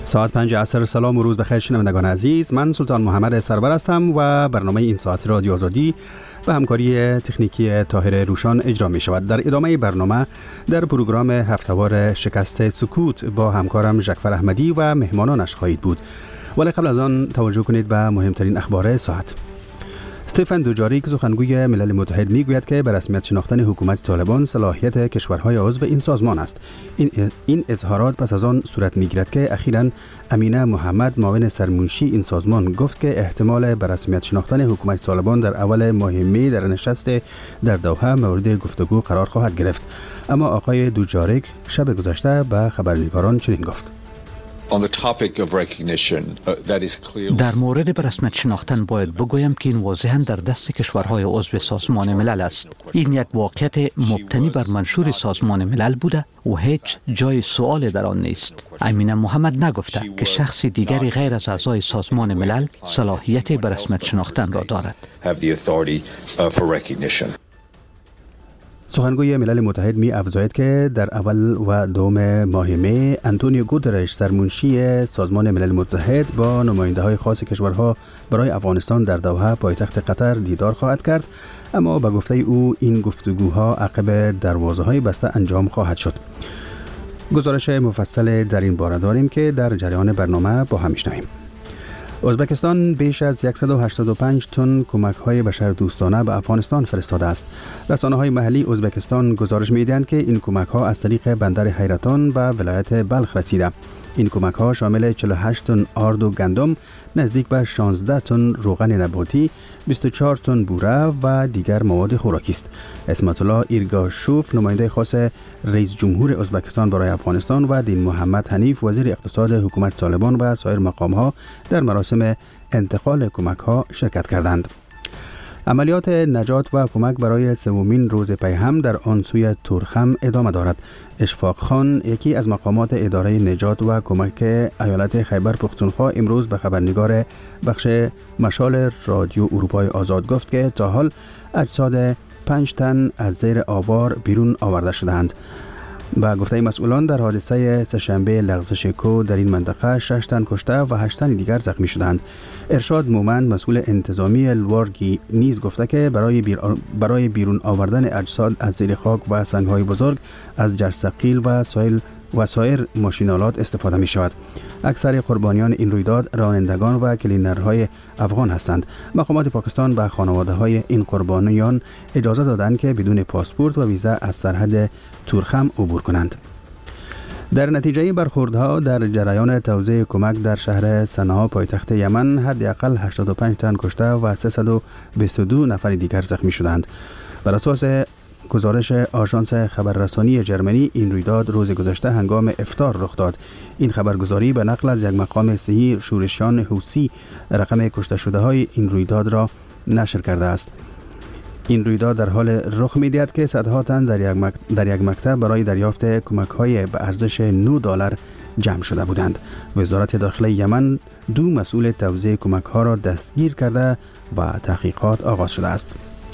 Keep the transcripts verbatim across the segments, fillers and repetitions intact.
ساعت پنج عصر. سلام و روز بخیر شنوندگان عزیز، من سلطان محمد سرور هستم و برنامه این ساعت رادیو آزادی به همکاری تکنیکی طاهر روشان اجرا می شود. در ادامه برنامه در پروگرام هفته‌وار شکست سکوت با همکارم ژکفر احمدی و مهمانانش خواهید بود، ولی قبل از آن توجه کنید به مهمترین اخبار ساعت. استفان دوجاریک سخنگوی ملل متحد میگوید که به رسمیت شناختن حکومت طالبان صلاحیت کشورهای عضو این سازمان است. این این اظهارات پس از آن صورت میگیرد که اخیراً امینه محمد معاون سرمنشی این سازمان گفت که احتمال به رسمیت شناختن حکومت طالبان در اول ماه می در نشست در دوحه مورد گفتگو قرار خواهد گرفت. اما آقای دوجاریک شب گذشته به خبرنگاران چنین گفت: در مورد به رسمیت شناختن باید بگویم که این واضحاً در دست کشورهای عضو سازمان ملل است. این یک واقعیت مبتنی بر منشور سازمان ملل بوده و هیچ جای سؤال در آن نیست. امینه محمد نگفته که شخص دیگری غیر از اعضای سازمان ملل صلاحیت به رسمیت شناختن را دارد. سخنگوی ملل متحد می افزاید که در اول و دوم ماه می انتونیو گوترش سرمنشی سازمان ملل متحد با نماینده های خاص کشورها برای افغانستان در دوحه پایتخت قطر دیدار خواهد کرد، اما به گفته او این گفتگوها عقب دروازه های بسته انجام خواهد شد. گزارش مفصل در این باره داریم که در جریان برنامه با هم میشنویم. ازبکستان بیش از صد و هشتاد و پنج تن کمک‌های بشردوستانه به افغانستان فرستاده است. رسانه‌های محلی ازبکستان گزارش می‌دهند که این کمک‌ها از طریق بندر حیرتان به ولایت بلخ رسیده. این کمک‌ها شامل چهل و هشت تن آرد و گندم، نزدیک به شانزده تن روغن نباتی، بیست و چهار تن بوره و دیگر مواد خوراکی است. اسمت الله ایرگاشوف نماینده خاص رئیس جمهور ازبکستان برای افغانستان و دین محمد حنیف وزیر اقتصاد حکومت طالبان و سایر مقام‌ها در مراسم انتقال کمک‌ها شرکت کردند. عملیات نجات و کمک برای سومین روز پی هم در آن سوی تورخم ادامه دارد. اشفاق خان، یکی از مقامات اداره نجات و کمک ایالت خیبر پختونخوا، امروز به خبرنگار بخش مشال رادیو اروپای آزاد گفت که تا حال اجساد پنج تن از زیر آوار بیرون آورده شدند. با گفته مسئولان در حادثه سه‌شنبه لغزش کو در این منطقه شش تن کشته و هشت تن دیگر زخمی شدند. ارشاد مومند مسئول انتظامی الوارگی نیز گفته که برای بیر برای بیرون آوردن اجساد از زیر خاک و سنگ‌های بزرگ از جرثقیل و سایل و سایر ماشینالات استفاده می شود. اکثر قربانیان این رویداد رانندگان و کلینرهای افغان هستند. مقامات پاکستان به خانواده های این قربانیان اجازه دادند که بدون پاسپورت و ویزا از سرحد تورخم عبور کنند. در نتیجه برخوردها در جریان توزیع کمک در شهر صنعا پایتخت یمن حداقل هشتاد و پنج تن کشته و سیصد و بیست و دو نفر دیگر زخمی شدند. بر اساس گزارش آژانس خبررسانی جرمنی، این رویداد روز گذشته هنگام افطار رخ داد. این خبرگزاری به نقل از یک مقام صحی شورشیان حوثی رقم کشته شده های این رویداد را نشر کرده است. این رویداد در حال رخ می‌دهد که صدها تن در یک مک... در یک مکتب برای دریافت کمک‌های به ارزش نه دلار جمع شده بودند. وزارت داخله یمن دو مسئول توزیع کمک‌ها را دستگیر کرده و تحقیقات آغاز شده است.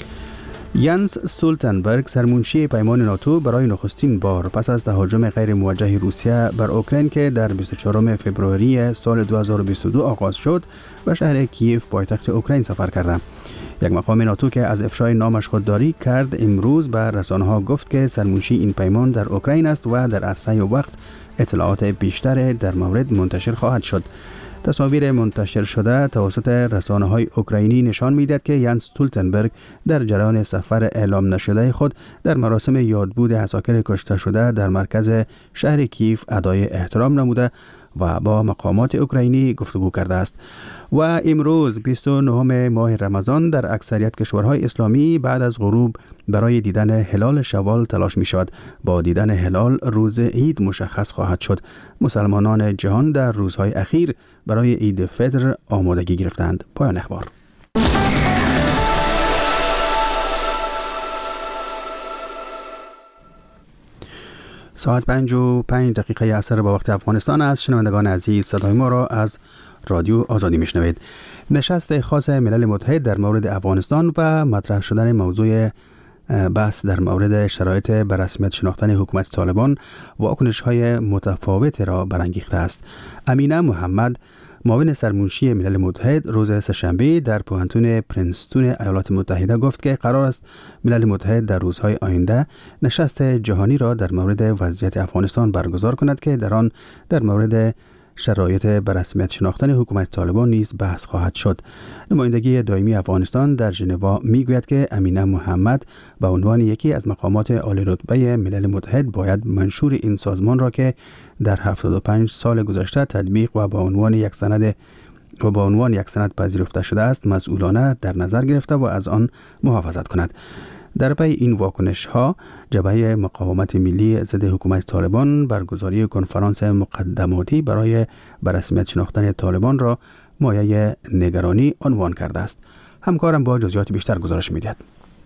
ینس استولتنبرگ سرمنشی پیمان ناتو برای نخستین بار پس از تهاجم غیر موجه روسیه بر اوکراین که در بیست و چهارم فوریه سال دو هزار و بیست و دو آغاز شد به شهر کیف پایتخت اوکراین سفر کرد. یک مقام ناتو که از افشای نامش خودداری کرد امروز به رسانه‌ها گفت که سرمنشی این پیمان در اوکراین است و در اسرع وقت اطلاعات بیشتر در مورد منتشر خواهد شد. تصاویر منتشر شده توسط رسانه‌های اوکراینی نشان می‌دهد که ینس استولتنبرگ در جریان سفر اعلام نشده خود در مراسم یادبود عساکر کشته شده در مرکز شهر کیف ادای احترام نموده و با مقامات اوکراینی گفتگو کرده است. و امروز بیست و نهم ماه رمضان در اکثریت کشورهای اسلامی بعد از غروب برای دیدن هلال شوال تلاش می شود. با دیدن هلال روز عید مشخص خواهد شد. مسلمانان جهان در روزهای اخیر برای عید فطر آمادگی گرفتند. پایان اخبار. ساعت پنج و پنج دقیقه عصر با وقت افغانستان است. شنوندگان عزیز، صدای ما را از رادیو آزادی میشنوید. نشست خاص ملل متحد در مورد افغانستان و مطرح شدن موضوع بحث در مورد شرایط به رسمیت شناختن حکومت طالبان واکنش‌های متفاوتی را برانگیخته است. امینه محمد، معاون سرمنشی ملل متحد، روز سه‌شنبه در پوهنتون پرینستون ایالات متحده گفت که قرار است ملل متحد در روزهای آینده نشست جهانی را در مورد وضعیت افغانستان برگزار کند که در آن در مورد شرایط به رسمیت شناختن حکومت طالبان نیز بحث خواهد شد. نمایندگی دائمی افغانستان در ژنو میگوید که امینه محمد به عنوان یکی از مقامات عالی رتبه ملل متحد باید منشور این سازمان را که در هفتاد و پنج سال گذشته تطبیق و به عنوان یک سند و به عنوان یک سند پذیرفته شده است مسئولانه در نظر گرفته و از آن محافظت کند. در پی این واکنش ها، جبهه مقاومت ملی ضد حکومت طالبان برگزاری کنفرانس مقدماتی برای به رسمیت شناختن طالبان را مایه نگرانی عنوان کرده است. همکارم با جزئیات بیشتر گزارش می‌دهد.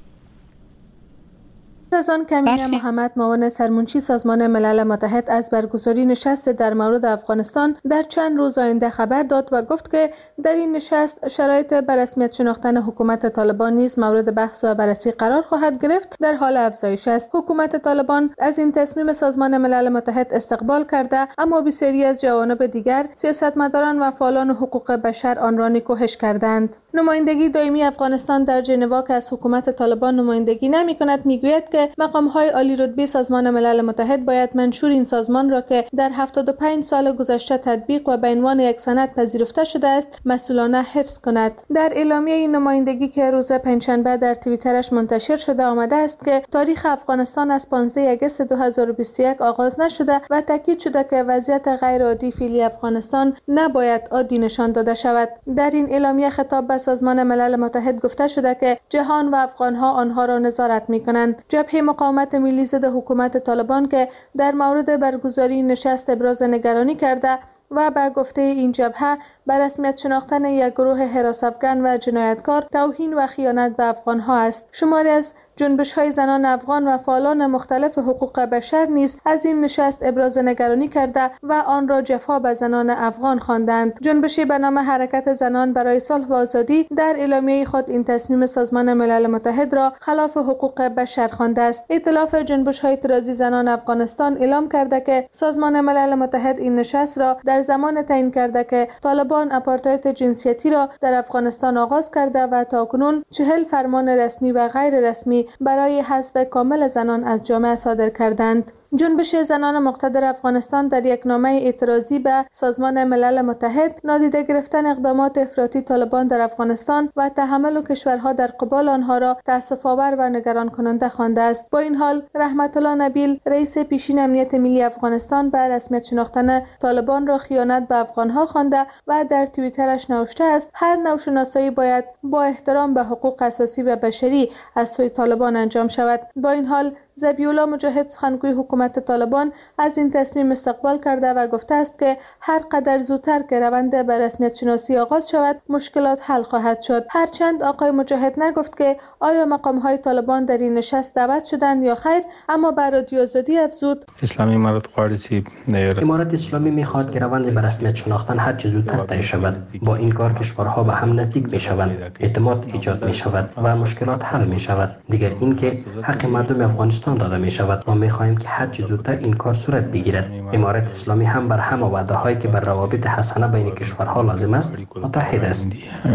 از آن که امینه محمد، معاون سرمنشی سازمان ملل متحد، از برگزاری نشست در مورد افغانستان در چند روز آینده خبر داد و گفت که در این نشست شرایط به رسمیت شناختن حکومت طالبان نیز مورد بحث و بررسی قرار خواهد گرفت، در حال افزایش است. حکومت طالبان از این تصمیم سازمان ملل متحد استقبال کرده، اما بسیاری از جوانب دیگر، سیاستمداران و فعالان حقوق بشر آن را نکوهش کردند. نمایندگی دائمی افغانستان در ژنو که از حکومت طالبان نمایندگی نمی‌کند میگوید که مقام‌های عالی رتبه سازمان ملل متحد باید منشور این سازمان را که در هفتاد و پنج سال گذشته تطبیق و به عنوان یک سند پذیرفته شده است مسئولانه حفظ کند. در اعلامیه این نمایندگی که روز پنجشنبه در توییترش منتشر شده آمده است که تاریخ افغانستان از پانزده آگوست دو هزار و بیست و یک آغاز نشده و تاکید شده که وضعیت غیر عادی فعلی افغانستان نباید عادی نشان داده شود. در این اعلامیه خطاب به سازمان ملل متحد گفته شده که جهان و افغانها آنها را نظارت می‌کنند. جبهه مقاومت ملی ضد حکومت طالبان که در مورد برگزاری نشست ابراز نگرانی کرده و به گفته این جبهه به رسمیت شناختن یک گروه حراس‌افکن و جنایتکار توهین و خیانت به افغانها است. شماری از جنبش‌های زنان افغان و فعالان مختلف حقوق بشر نیز از این نشست ابراز نگرانی کرده و آن را جفا به زنان افغان خواندند. جنبشی به نام حرکت زنان برای صلح و آزادی در اعلامیه خود این تصمیم سازمان ملل متحد را خلاف حقوق بشر خوانده است. ائتلاف جنبش‌های اعتراضی زنان افغانستان اعلام کرده که سازمان ملل متحد این نشست را در زمان تعیین کرده که طالبان آپارتاید جنسیتی را در افغانستان آغاز کرده و تاکنون چهل فرمان رسمی و غیر رسمی برای حذف کامل زنان از جامعه صادر کردند. جنبش زنان مقتدر افغانستان در یک نامه اعتراضی به سازمان ملل متحد نادیده گرفتن اقدامات افراطی طالبان در افغانستان و تحمل کشورها در قبال آنها را تأسف‌آور و نگران کننده خوانده است. با این حال رحمت الله نبیل، رئیس پیشین امنیت ملی افغانستان، به رسمیت شناختن طالبان را خیانت به افغانها خوانده و در توییترش نوشته است هر نوع شناسایی باید با احترام به حقوق اساسی و بشری از سوی طالبان انجام شود. با این حال ذبیح‌الله مجاهد، سخنگوی حکومت طالبان، از این تصمیم استقبال کرده و گفته است که هر قدر زودتر که روند به رسمیت شناسی آغاز شود مشکلات حل خواهد شد. هرچند آقای مجاهد نگفت که آیا مقام‌های طالبان در این نشست دعوت شدند یا خیر، اما بر رادیو آزادی افزود اسلامی امارت قارسی امارت اسلامی می‌خواهد که روند به رسمیت شناختن هر چه زودتر طی شود. با این کار کشورها به هم نزدیک می‌شوند، اعتماد ایجاد می‌شود و مشکلات حل می‌شود. دیگر اینکه حق مردم افغانستان داده می‌شود. ما می‌خواهیم که هر چه زودتر این کار صورت بگیرد. امارت اسلامی هم بر همه وعده‌هایی که بر روابط حسنه بین کشورها لازم است متحد است.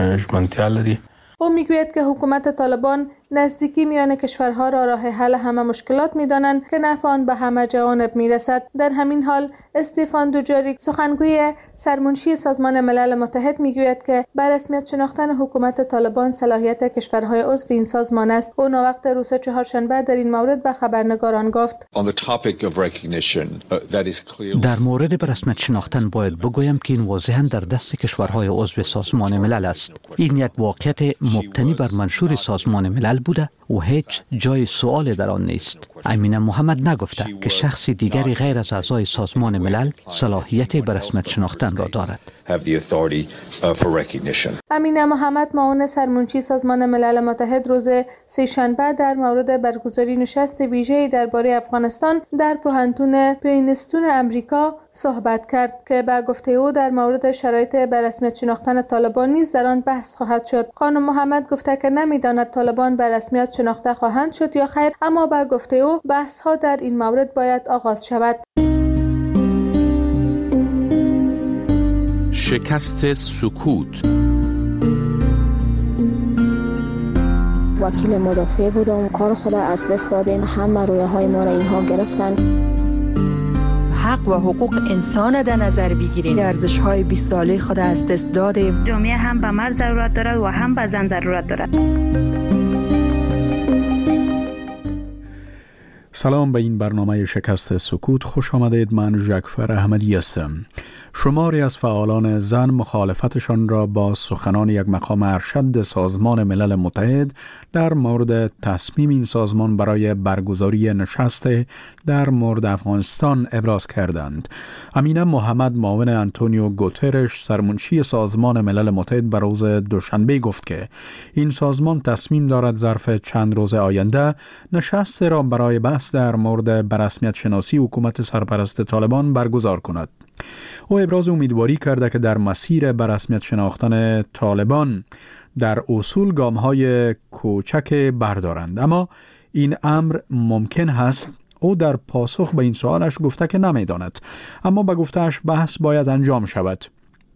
او میگوید که حکومت طالبان نزدیکی میان کشورها را راه حل همه مشکلات می‌دانند که نفع آن به همه جوانب می‌رسد. در همین حال استیفان دوجاریک، سخنگوی سرمنشی سازمان ملل متحد، میگوید که به رسمیت شناختن حکومت طالبان صلاحیت کشورهای عضو این سازمان است. او ناوقت روز چهارشنبه در این مورد به خبرنگاران گفت: در مورد به رسمیت شناختن باید بگویم که این واضحاً در دست کشورهای عضو سازمان ملل است. این یک واقعیت مبتنی بر منشور سازمان ملل بوده و هیچ جای سؤال در آن نیست. امینه محمد نگفته که شخص دیگری غیر از اعضای سازمان ملل صلاحیت به رسمیت شناختن را دارد. امینه محمد، معاون سرمنشی سازمان ملل متحد، روز سه‌شنبه در مورد برگزاری نشست ویژه‌ای درباره افغانستان در پوهنتون پرینستون امریکا صحبت کرد که به گفته او در مورد شرایط به رسمیت شناختن طالبان نیز در آن بحث خواهد شد. خانم محمد گفته که نمی‌داند طالبان به به رسمیت شناخته خواهند شد یا خیر، اما به گفته او بحث ها در این مورد باید آغاز شود. شکست سکوت. وکیل مدافع بودم، کار خود از دست دادیم، همه رویه های ما را اینها گرفتن. حق و حقوق انسان در نظر بگیریم. ارزش های بیست ساله خود از دست دادیم. جامعه هم به مرد ضرورت دارد و هم به زن ضرورت دارد. سلام به این برنامه شکست سکوت، خوش آمدید. من ژکفر احمدی هستم. شماری از فعالان زن مخالفتشان را با سخنان یک مقام ارشد سازمان ملل متحد در مورد تصمیم این سازمان برای برگزاری نشست در مورد افغانستان ابراز کردند. امینه محمد، معاون آنتونیو گوترش سرمنشی سازمان ملل متحد، بر روز دوشنبه گفت که این سازمان تصمیم دارد ظرف چند روز آینده نشست را برای بحث در مورد بررسمیت شناسی حکومت سرپرست طالبان برگزار کند. او ابراز امیدواری کرده که در مسیر بررسمیت شناختن طالبان در اصول گام‌های کوچک بردارند، اما این امر ممکن هست. او در پاسخ به این سوالش گفته که نمی‌داند، اما به گفته‌اش بحث باید انجام شود.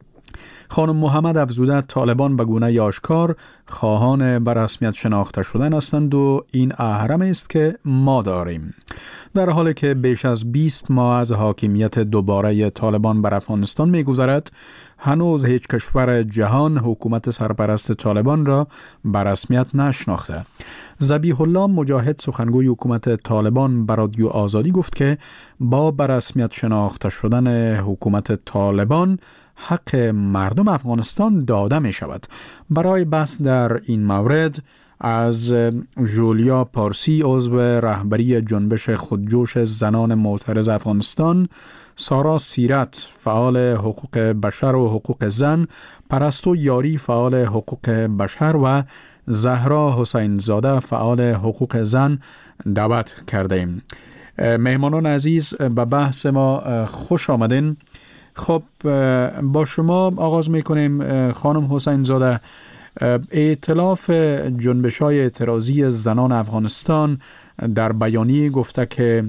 خانم محمد افزوده طالبان به گونه آشکار خواهان به رسمیت شناخته شدن هستند و این اهرم است که ما داریم. در حالی که بیش از بیست ماه از حاکمیت دوباره طالبان بر افغانستان می‌گذرد، هنوز هیچ کشور جهان حکومت سرپرست طالبان را به رسمیت نشناخته. ذبیح الله مجاهد، سخنگوی حکومت طالبان، به رادیو آزادی گفت که با به رسمیت شناخته شدن حکومت طالبان حق مردم افغانستان داده می شود. برای بحث در این مورد از جولیا پارسی، عضو رهبری جنبش خودجوش زنان معترض افغانستان، سارا سیرت، فعال حقوق بشر و حقوق زن، پرستو یاری، فعال حقوق بشر و زهرا حسین زاده، فعال حقوق زن دعوت کرده ایم. مهمانان عزیز، به بحث ما خوش آمدین. خب با شما آغاز میکنیم. خانم حسین زاده، ائتلاف جنبش‌های اعتراضی زنان افغانستان در بیانیه گفته که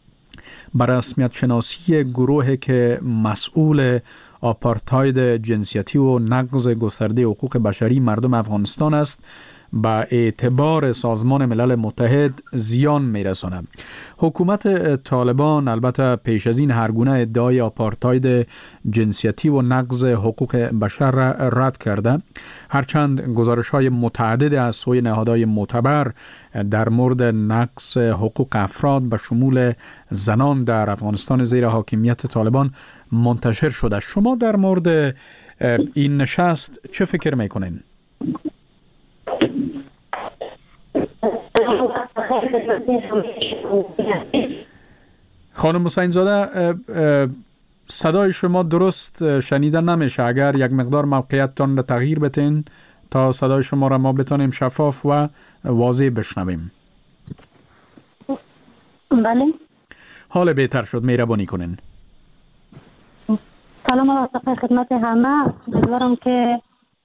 بر رسمیت شناسی گروهی که مسئول آپارتاید جنسیتی و نقض گسترده حقوق بشری مردم افغانستان است به اعتبار سازمان ملل متحد زیان میرساند. حکومت طالبان البته پیش از این هر گونه ادعای آپارتاید جنسیتی و نقض حقوق بشر را رد کرده، هرچند گزارش‌های متعدد از سوی نهادهای معتبر در مورد نقض حقوق افراد به شمول زنان در افغانستان زیر حاکمیت طالبان منتشر شده. شما در مورد این نشست چه فکر میکنین؟ خانم حسین زاده، صدای شما درست شنیدن نمیشه. اگر یک مقدار موقعیتتان را تغییر بتین تا صدای شما را ما بتانیم شفاف و واضح بشنویم. بله. حال بهتر شد، مهربانی کنین. سلام و عرض خدمت همه. امیدوارم که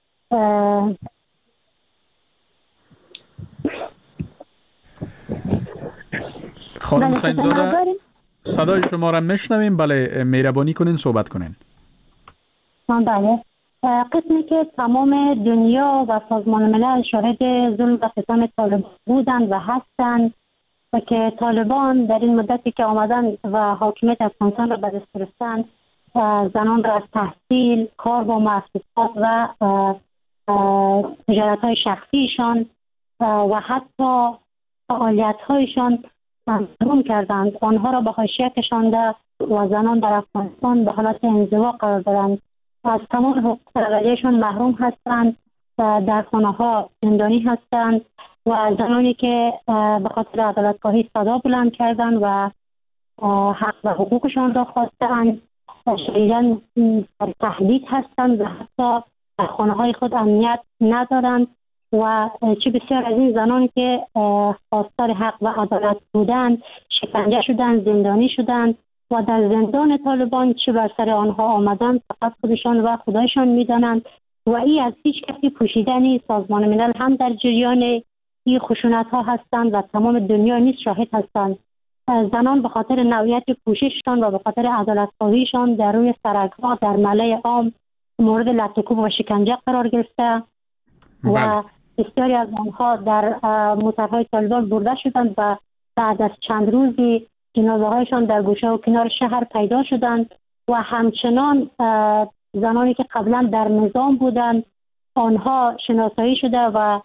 خانم حسین زاده، صدای شما را میشنویم. بله، مهربانی کنین صحبت کنین. بله. قسمی که تمام دنیا و سازمان ملل شاهد ظلم و ستم طالبان بودند و هستند و که طالبان در این مدتی که آمدن و حاکمیت افغانستان را به دست گرفتند، زنان را از تحصیل، کار با مؤسسات و تجارت‌های شخصیشان و حتی فعالیت‌هایشان محروم کردند. آنها را به حاشیه کشانده و زنان در افغانستان به حالت انزوا قرار دادند. از تمام حقوق اولیه‌شان محروم هستند و در خانه‌ها زندانی هستند و زنانی که به خاطر عدالت‌خواهی صدا بلند کردند و حق و حقوقشان را خواستند، شدیداً تهدید هستند و حتی در خانه‌های خود امنیت ندارند و چه بسیار از این زنان که خواستار حق و عدالت بودند شکنجه شدند، زندانی شدند و در زندان طالبان چه بر سر آنها آمدند فقط خودشان و خدایشان می‌دانند و این از هیچ کسی پوشیده نیست. سازمان ملل هم در جریان این خشونت ها هستند و تمام دنیا نیز شاهد هستند. زنان به خاطر نوعیت کوشششان و به خاطر عدالت خواهیشان در روی سرک‌ها در ملأ عام مورد لطم‌کوب و شکنجه قرار گرفته و بسیاری از آنها در موترهای طالبان برده شدند و بعد از چند روزی جنازه‌هایشان در گوشه و کنار شهر پیدا شدند و همچنان زنانی که قبلا در نظام بودند آنها شناسایی شده و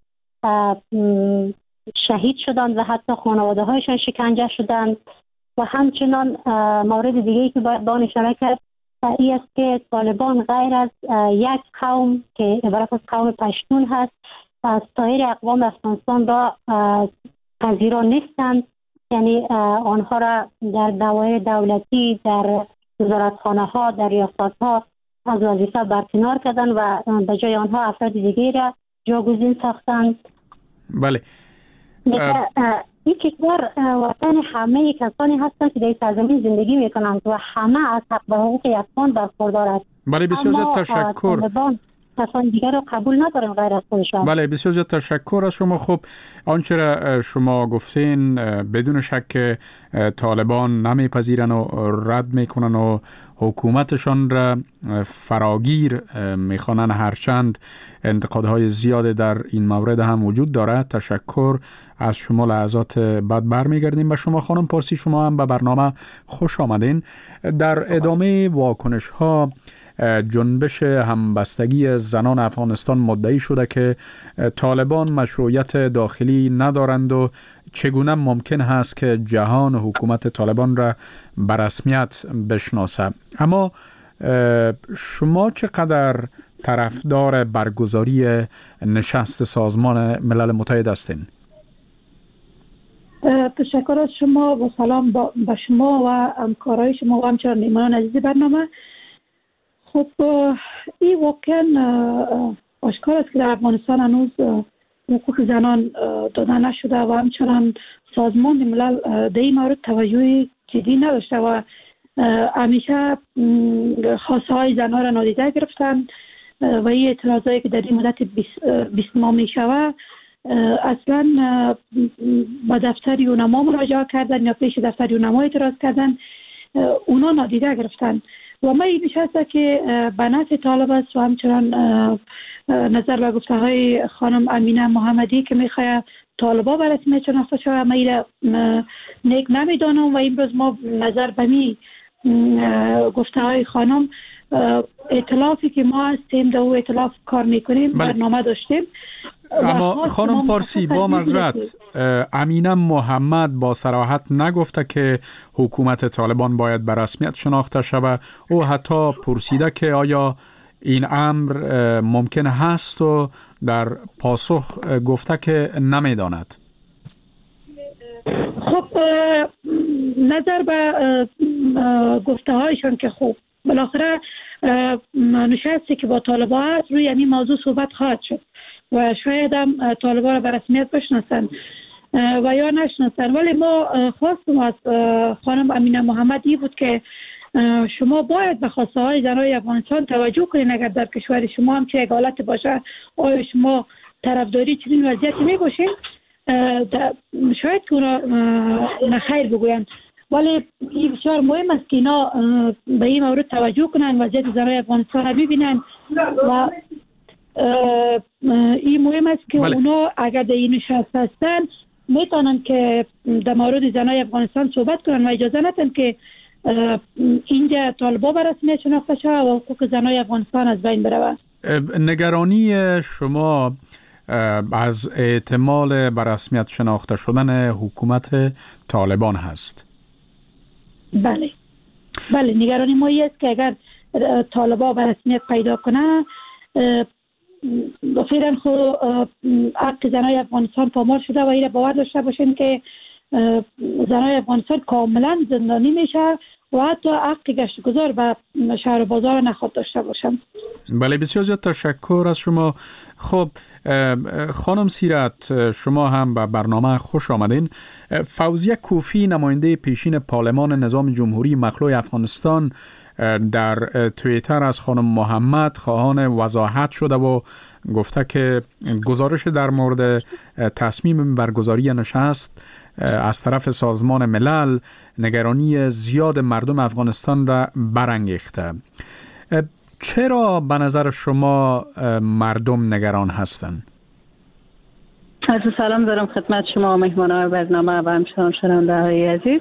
شهید شدند و حتی خانواده هایشان شکنجه شدند. و همچنان مورد دیگه‌ای که باید به آن اشاره کرد این است که طالبان غیر از یک قوم که عبارت از قوم پشتون هست از سایر اقوام افغانستان را پذیرا نیستند، یعنی آنها را در دوایر دولتی، در وزارتخانه ها، در ریاست ها از وظیفه برکنار کردند و به جای آنها افراد دیگری را جاگزین ساختند. بله. این کشور وطن همه کسانی هستند که در سرزمین زندگی میکنند و همه از حق و حقوق یکسان برخوردار است. بله بسیار زیاد تشکر. کسان دیگر رو قبول ندارن غیر از خودشان. بله بسیار زیاد تشکر از شما. خب آنچه را شما گفتین بدون شک طالبان نمیپذیرن و رد میکنن و حکومتشان را فراگیر میخوانن، هرچند انتقادهای زیاد در این مورد هم وجود دارد. تشکر از شما. لحظات بعد برمیگردیم به شما خانم پارسی. شما هم به برنامه خوش آمدین. در ادامه واکنش ها جنبش همبستگی زنان افغانستان مدعی شده که طالبان مشروعیت داخلی ندارند و چگونه ممکن هست که جهان حکومت طالبان را به رسمیت بشناسه. اما شما چقدر طرفدار برگزاری نشست سازمان ملل متحد هستین؟ تشکر از شما و سلام با شما و همکارای شما و همچنان میهمانان عزیز برنامه. خب این واقعا آشکار است که در افغانستان هنوز حقوق زنان داده نشده و همچنان سازمان ملل در این مورد توجه جدی نداشته و همیشه خواسته های زنها را نادیده گرفتن و این اعتراضایی که در این مدت بیست ماه می شود اصلا با دفتر یونما مراجعه کردن یا پیش دفتر یونما اعتراض کردن، اونا نادیده گرفتن و ما این نشسته که به نفع طالب است و همچنان نظر به گفته های خانم امینه محمدی که میخواه طالبا به رسمیت شناخته شود. ما این نیک نمیدانم و امروز ما نظر به می گفته های خانم ائتلافی که ما هستیم در او ائتلاف کار میکنیم برنامه داشتیم. اما خانم پارسی با معذرت، امینه محمد با صراحت نگفته که حکومت طالبان باید به رسمیت شناخته شود. او حتی پرسیده که آیا این امر ممکن هست و در پاسخ گفته که نمیداند. خب نظر به گفته هایشان که خب بالاخره نشستی که با طالبا هست روی این موضوع صحبت خواهد شد و شاید هم طالبا را به رسمیت بشناسن و یا نشناسن. ولی ما خواستم از خانم امینه محمدی بود که شما باید به خواسته های زنای افغانستان توجه کنید. اگر در کشور شما هم چه یک حالت باشه، آیا شما طرفداری چنین وضعیتی می باشین؟ شاید که اونا نخیر بگوین، ولی این بسیار مهم است که اینا به این مورد توجه کنن، وضعیت زنای افغانستان را ببینن و این مهم است که بله. اونا اگر در این نشست هستن میتونن که در مورد زنای افغانستان صحبت کنن و اجازه ندن که اینجا طالبا به رسمیت شناخته شود و حقوق زنای افغانستان از بین بره. نگرانی شما از احتمال به رسمیت شناخته شدن حکومت طالبان هست؟ بله بله نگرانی ما است که اگر طالبا به رسمیت پیدا کنه فعلا خود حق زنای افغانستان پامال شده و این باور داشته باشین که زنای افغانستان کاملا زندانی میشه و حتی حق گشت گذار به شهر و بازار نخواد داشته باشم. بله بسیار زیاد تشکر از شما. خب خانم سیرت، شما هم به برنامه خوش آمدین. فوزیه کوفی، نماینده پیشین پارلمان نظام جمهوری مخلوع افغانستان، در توییتر از خانم محمد خواهان وضاحت شده و گفته که گزارش در مورد تصمیم برگزاری نشست از طرف سازمان ملل نگرانی زیاد مردم افغانستان را برانگیخته. چرا به نظر شما مردم نگران هستند؟ عرض سلام دارم خدمت شما و مهمانان برنامه و همچنان شنونده های عزیز.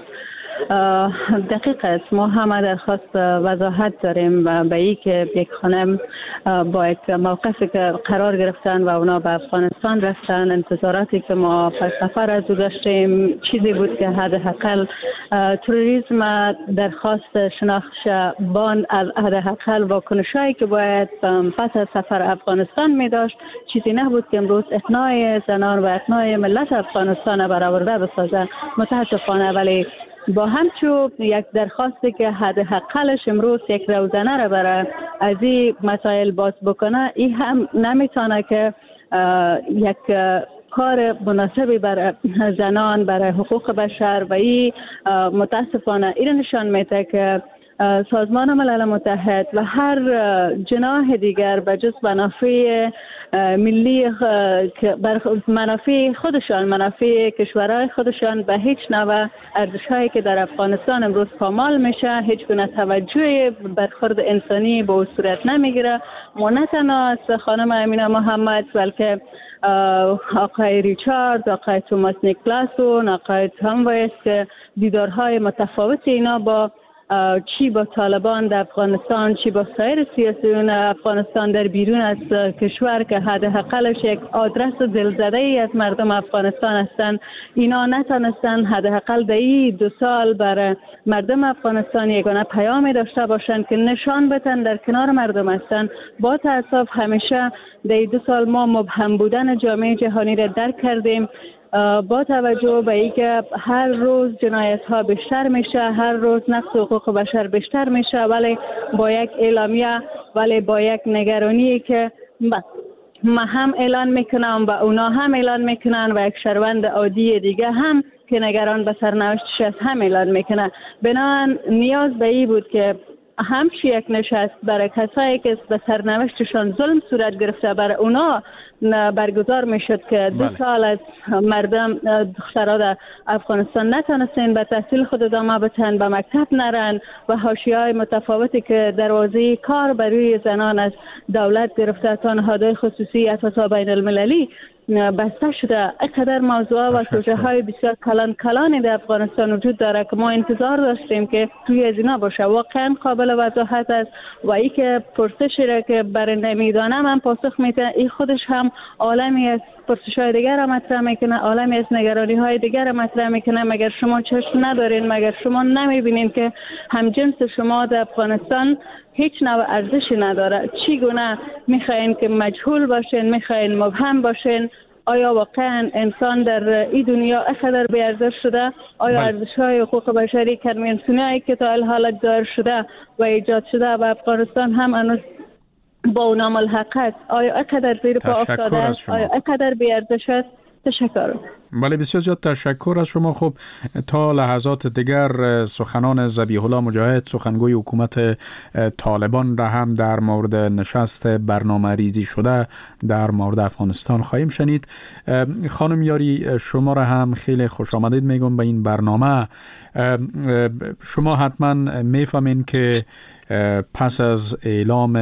دقیق است، ما همه درخواست وضاحت داریم و به ای که یک خانم با یک موقفی که قرار گرفتن و اونا به افغانستان رفتن، انتظاراتی که ما پس سفر از او داشتیم چیزی بود که حداقل تروریسم درخواست شناختش بان از حداقل واکنشایی که باید پس از سفر افغانستان می داشت چیزی نبود که امروز اقناع زنان و اقناع ملت افغانستان برآورده بسازه. متاسفانه ولی با همچون یک درخواستی که حداقلش امروز یک روزنه را برای از این مسائل باز بکنه، این هم نمیتونه که یک کار مناسبی برای زنان، برای حقوق بشر و این متاسفانه این نشان میده که سازمان ملل متحد و هر جناح دیگر به جز منافع ملی منافع خودشان، منافع کشورهای خودشان به هیچ نوع ارزش‌هایی که در افغانستان امروز پامال میشه هیچ گونه توجه برخورد انسانی به او صورت نمیگیره. و نه تنها از خانم امینه محمد بلکه آقای ریچارد، آقای توماس نیکلاسون، آقای تام وایس که دیدارهای متفاوت اینا با چی با طالبان در افغانستان، چی با سایر سیاسیون افغانستان در بیرون از کشور که حداقلش یک آدرس دلزده ای از مردم افغانستان هستند، اینا نتونستن حداقل در این دو سال برای مردم افغانستان یگانه پیامی داشته باشند که نشان بدن در کنار مردم هستند. با تأسف همیشه در این دو سال ما مبهم بودن جامعه جهانی را درک کردیم. با توجه به اینکه هر روز جنایت ها بیشتر میشه، هر روز نقض حقوق بشر بیشتر میشه، ولی با یک اعلامیه، ولی با یک نگرانی که ما هم اعلان میکنم و اونا هم اعلان میکنن و یک شهروند عادی دیگه هم که نگران به سرنوشتش است هم اعلان میکنه. بنابراین نیاز به این بود که همچی یک نشست برای کسایی که به سرنوشتشان ظلم صورت گرفته برای اونا برگزار میشد که دو بله. سال از مردم دخترها در افغانستان نتونستن به تحصیل خود ادامه بدن، به مکتب نرن و حاشیه‌های متفاوتی که دروازه کار برای زنان از دولت گرفته تا نهادهای خصوصی اساسا بین المللی بسته شده. اینقدر موضوع و سوژه های بسیار کلان کلانی در افغانستان وجود داره که ما انتظار داشتیم که توی از اینا باشه. واقعا قابل وضاحت است و ای که پرسشی را که برای نمیدانه من پاسخ میده، این خودش هم عالمی از پرسش های دیگر را مطرح میکنه، عالمی از نگرانی های دیگر را مطرح میکنه. مگر شما چشم ندارین؟ مگر شما نمیبینین که همجنس شما در افغانستان هیچ نوع ارزشی نداره؟ چی گونه میخواین که مجهول باشین، میخواین مبهم باشین؟ آیا واقعا انسان در این دنیا اقدر بی‌ارزش شده؟ آیا ارزش‌های حقوق بشری کنوانسیونی که تا الحال دایر شده و ایجاد شده و افغانستان هم هنوز با اونا ملحق است، آیا اقدر زیر پا افتاده است؟ آیا اقدر بی‌ارزش است؟ تشکر. بله بسیار زیاد تشکر از شما. خب تا لحظات دیگر سخنان ذبیح الله مجاهد سخنگوی حکومت طالبان را هم در مورد نشست برنامه ریزی شده در مورد افغانستان خواهیم شنید. خانم یاری شما را هم خیلی خوش آمدید میگم به این برنامه. شما حتما میفهمین که پس از اعلام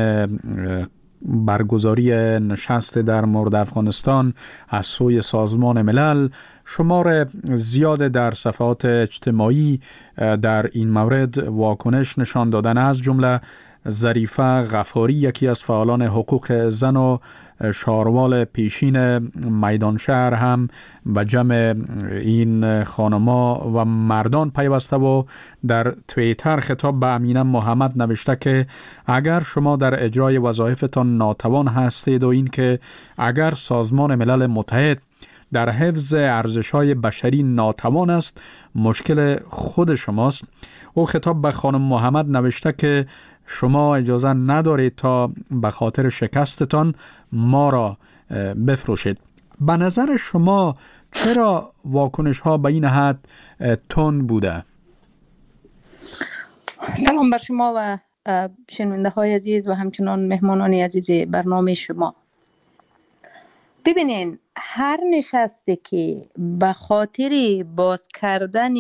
برگزاری نشست در مورد افغانستان از سوی سازمان ملل، شمار زیاد در صفحات اجتماعی در این مورد واکنش نشان دادن، از جمله ظریفه غفاری یکی از فعالان حقوق زن و شاروال پیشین میدان شهر هم به جمع این خانما و مردان پیوسته و در توییتر خطاب به امینه محمد نوشته که اگر شما در اجرای وظایفتان ناتوان هستید و این که اگر سازمان ملل متحد در حفظ ارزش‌های بشری ناتوان است، مشکل خود شماست. او خطاب به خانم محمد نوشته که شما اجازه ندارید تا به خاطر شکستتان ما را بفروشید. به نظر شما چرا واکنش ها به این حد تند بوده؟ سلام بر شما و شنونده های عزیز و همچنان مهمانان عزیز برنامه شما. ببینین هر نشستی که به خاطر باز کردن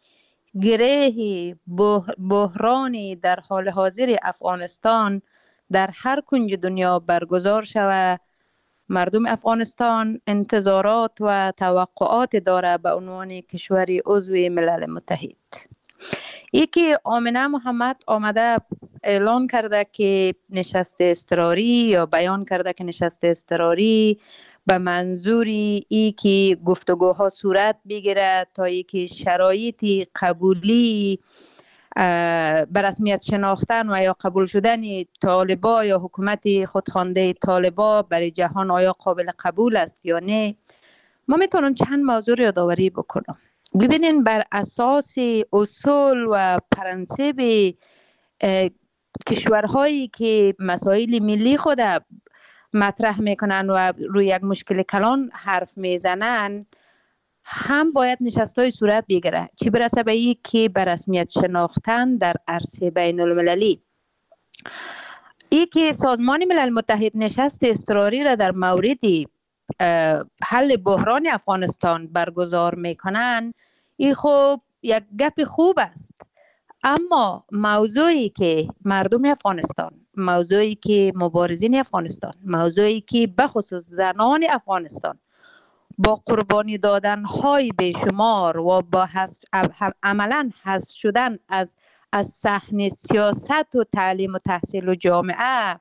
گره بحرانی در حال حاضر افغانستان در هر کنج دنیا برگزار شود، مردم افغانستان انتظارات و توقعات داره به عنوان کشوری عضو ملل متحد. یکی آمنه محمد آمده اعلان کرده که نشست اضطراری یا بیان کرده که نشست اضطراری به منظوری ای که گفتگوها صورت بگیره تا ای که شرایط قبولی به رسمیت شناختن و یا قبول شدن طالبا یا حکومت خودخوانده طالبا برای جهان آیا قابل قبول است یا نه. ما میتونم چند موضوع یادآوری بکنم. ببینین بر اساس اصول و پرنسپ کشورهایی که مسائل ملی خود مطرح میکنن و روی یک مشکل کلان حرف میزنن هم باید نشست‌های صورت بگیره، چی برسه به این که به رسمیت شناختن در عرصه بین المللی. ای که سازمان ملل متحد نشست اضطراری را در مورد حل بحران افغانستان برگزار میکنن، این خوب یک گپ خوب است، اما موضوعی که مردم افغانستان، موضوعی که مبارزین افغانستان، موضوعی که بخصوص زنان افغانستان با قربانی دادن های بیشمار و با حذف عملا حذف شدن از از صحنه سیاست و تعلیم و تحصیل و جامعه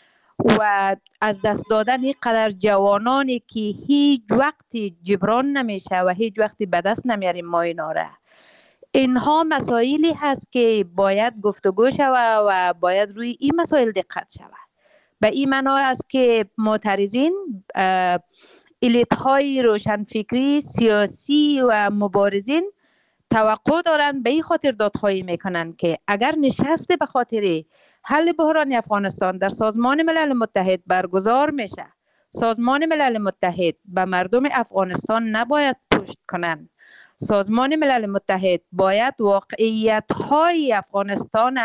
و از دست دادن این قدر جوانانی که هیچ وقتی جبران نمیشه و هیچ وقتی به دست نمیاریم ما اینا را، اینها مسائلی هست که باید گفتگو شود و باید روی این مسائل دقت شود. به این معنا است که معترضین، الیت های روشنفکری سیاسی و مبارزین توقع دارند، به این خاطر دادخواهی میکنن که اگر نشست به خاطر حل بحران افغانستان در سازمان ملل متحد برگزار میشه، سازمان ملل متحد به مردم افغانستان نباید پشت کنن. سازمان ملل متحد باید واقعیت های افغانستان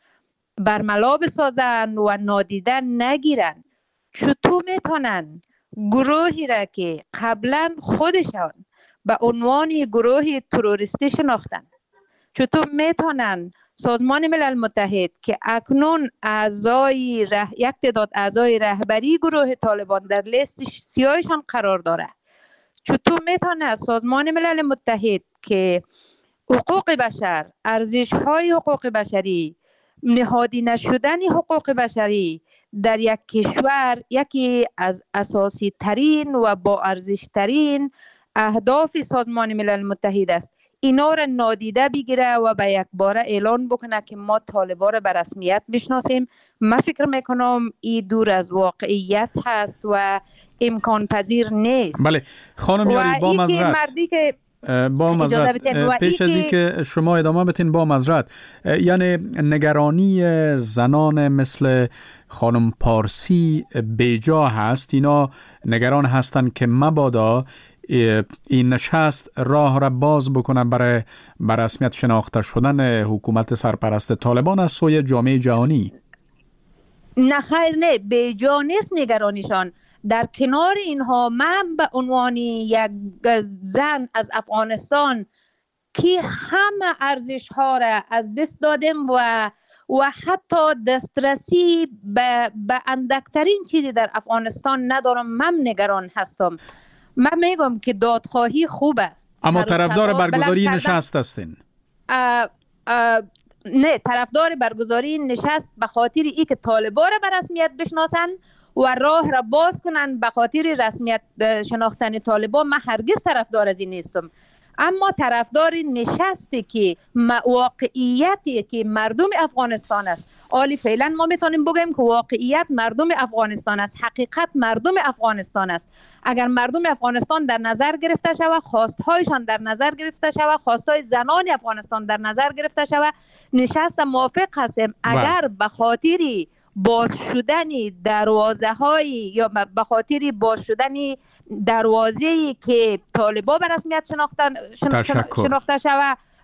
برملا بسازن و نادیده نگیرن. چطور میتونن گروهی را که قبلا خودشان به عنوان گروه تروریستی شناختن، چطور میتونن سازمان ملل متحد که اکنون اعضای ره... یک تعداد اعضای رهبری گروه طالبان در لیست سیاهشان قرار داره، چطور میتونه سازمان ملل متحد که حقوق بشر، ارزش‌های حقوق بشری، نهادی نشدن حقوق بشری در یک کشور یکی از اساسی ترین و با ارزش ترین اهداف سازمان ملل متحد است، اینا را نادیده بگیره و به یک باره اعلان بکنه که ما طالبا را به رسمیت بشناسیم؟ من فکر میکنم این دور از واقعیت هست و امکان پذیر نیست. بله خانم یاری، با مزرعت مردی که با مزرعت پیش از این که شما ادامه بتین با مزرعت، یعنی نگرانی زنان مثل خانم پارسی بیجا هست، اینا نگران هستند که مبادا این نشست راه را باز بکنه برای بر رسمیت شناخته شدن حکومت سرپرست طالبان از سوی جامعه جهانی. نه خیر، نه بیجا نیست نگرانیشان. در کنار اینها من به عنوان یک زن از افغانستان که همه ارزش ها را از دست دادم و و حتی دسترسی به, به اندکترین چیزی در افغانستان ندارم، من نگران هستم. من میگم که دادخواهی خوب است، اما طرفدار برگزاری نشست هستین؟ اه اه نه، طرفدار برگزاری نشست به خاطر ای که طالبان را به رسمیت بشناسن و راه را باز کنن به خاطر رسمیت شناختن طالبان. من هرگز طرفدار از این نیستم، اما طرفدار نشستی که واقعیتی که مردم افغانستان است. عالی فعلا ما میتونیم بگیم که واقعیت مردم افغانستان است، حقیقت مردم افغانستان است. اگر مردم افغانستان در نظر گرفته شود، خواستهایشان در نظر گرفته شود، خواستهای زنان افغانستان در نظر گرفته شود، نشست موافق هستیم. اگر به خاطر باز شدن دروازه هایی یا به خاطر باز شدن دروازه‌ای که طالبان به رسمیت شناختن شناخته شود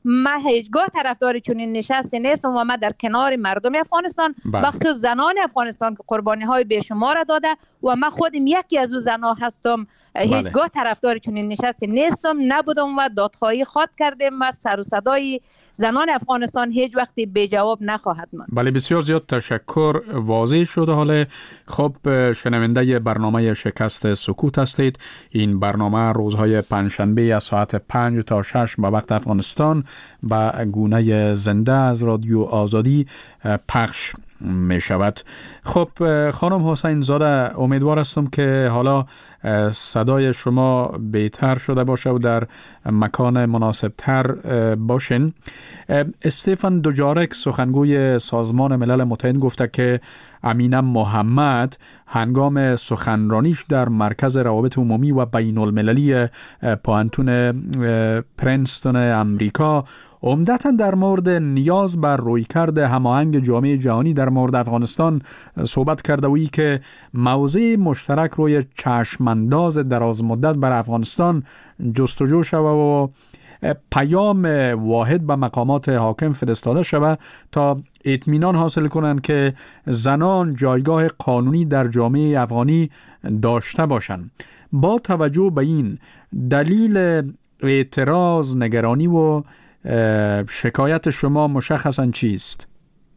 من هیچگاه طرفدار چنین نشستی نیستم و من در کنار مردم افغانستان بخصوص زنان افغانستان که قربانی های بیشمار داده و من خودم یکی از او زنها هستم. هیچگاه طرفدار چنین نشستی نیستم، نبودم و دادخواهی خواد کردیم و سر و صدای زنان افغانستان هیچ وقتی بی جواب نخواهد ماند. بله بسیار زیاد تشکر، واضح شده. حالا خب شنونده برنامه شکست سکوت هستید. این برنامه روزهای پنجشنبه از ساعت پنج تا شش به وقت افغانستان به گونه زنده از رادیو آزادی پخش می شود. خب خانم حسین زاده، امیدوار هستم که حالا صدای شما بهتر شده باشه و در مکان مناسب تر باشین. استفان دوجارک سخنگوی سازمان ملل متحد گفته که امینه محمد هنگام سخنرانیش در مرکز روابط عمومی و بین المللی پوانتون پرنستون امریکا عمدتاً در مورد نیاز بر رویکرد هماهنگ جامعه جهانی در مورد افغانستان صحبت کرده و ای که موضع مشترک روی چشمانداز دراز مدت بر افغانستان جستجو شود و پیام واحد به مقامات حاکم فرستاده شود تا اطمینان حاصل کنند که زنان جایگاه قانونی در جامعه افغانی داشته باشند. با توجه به این دلیل اعتراض، نگرانی و شکایت شما مشخصاً چیست؟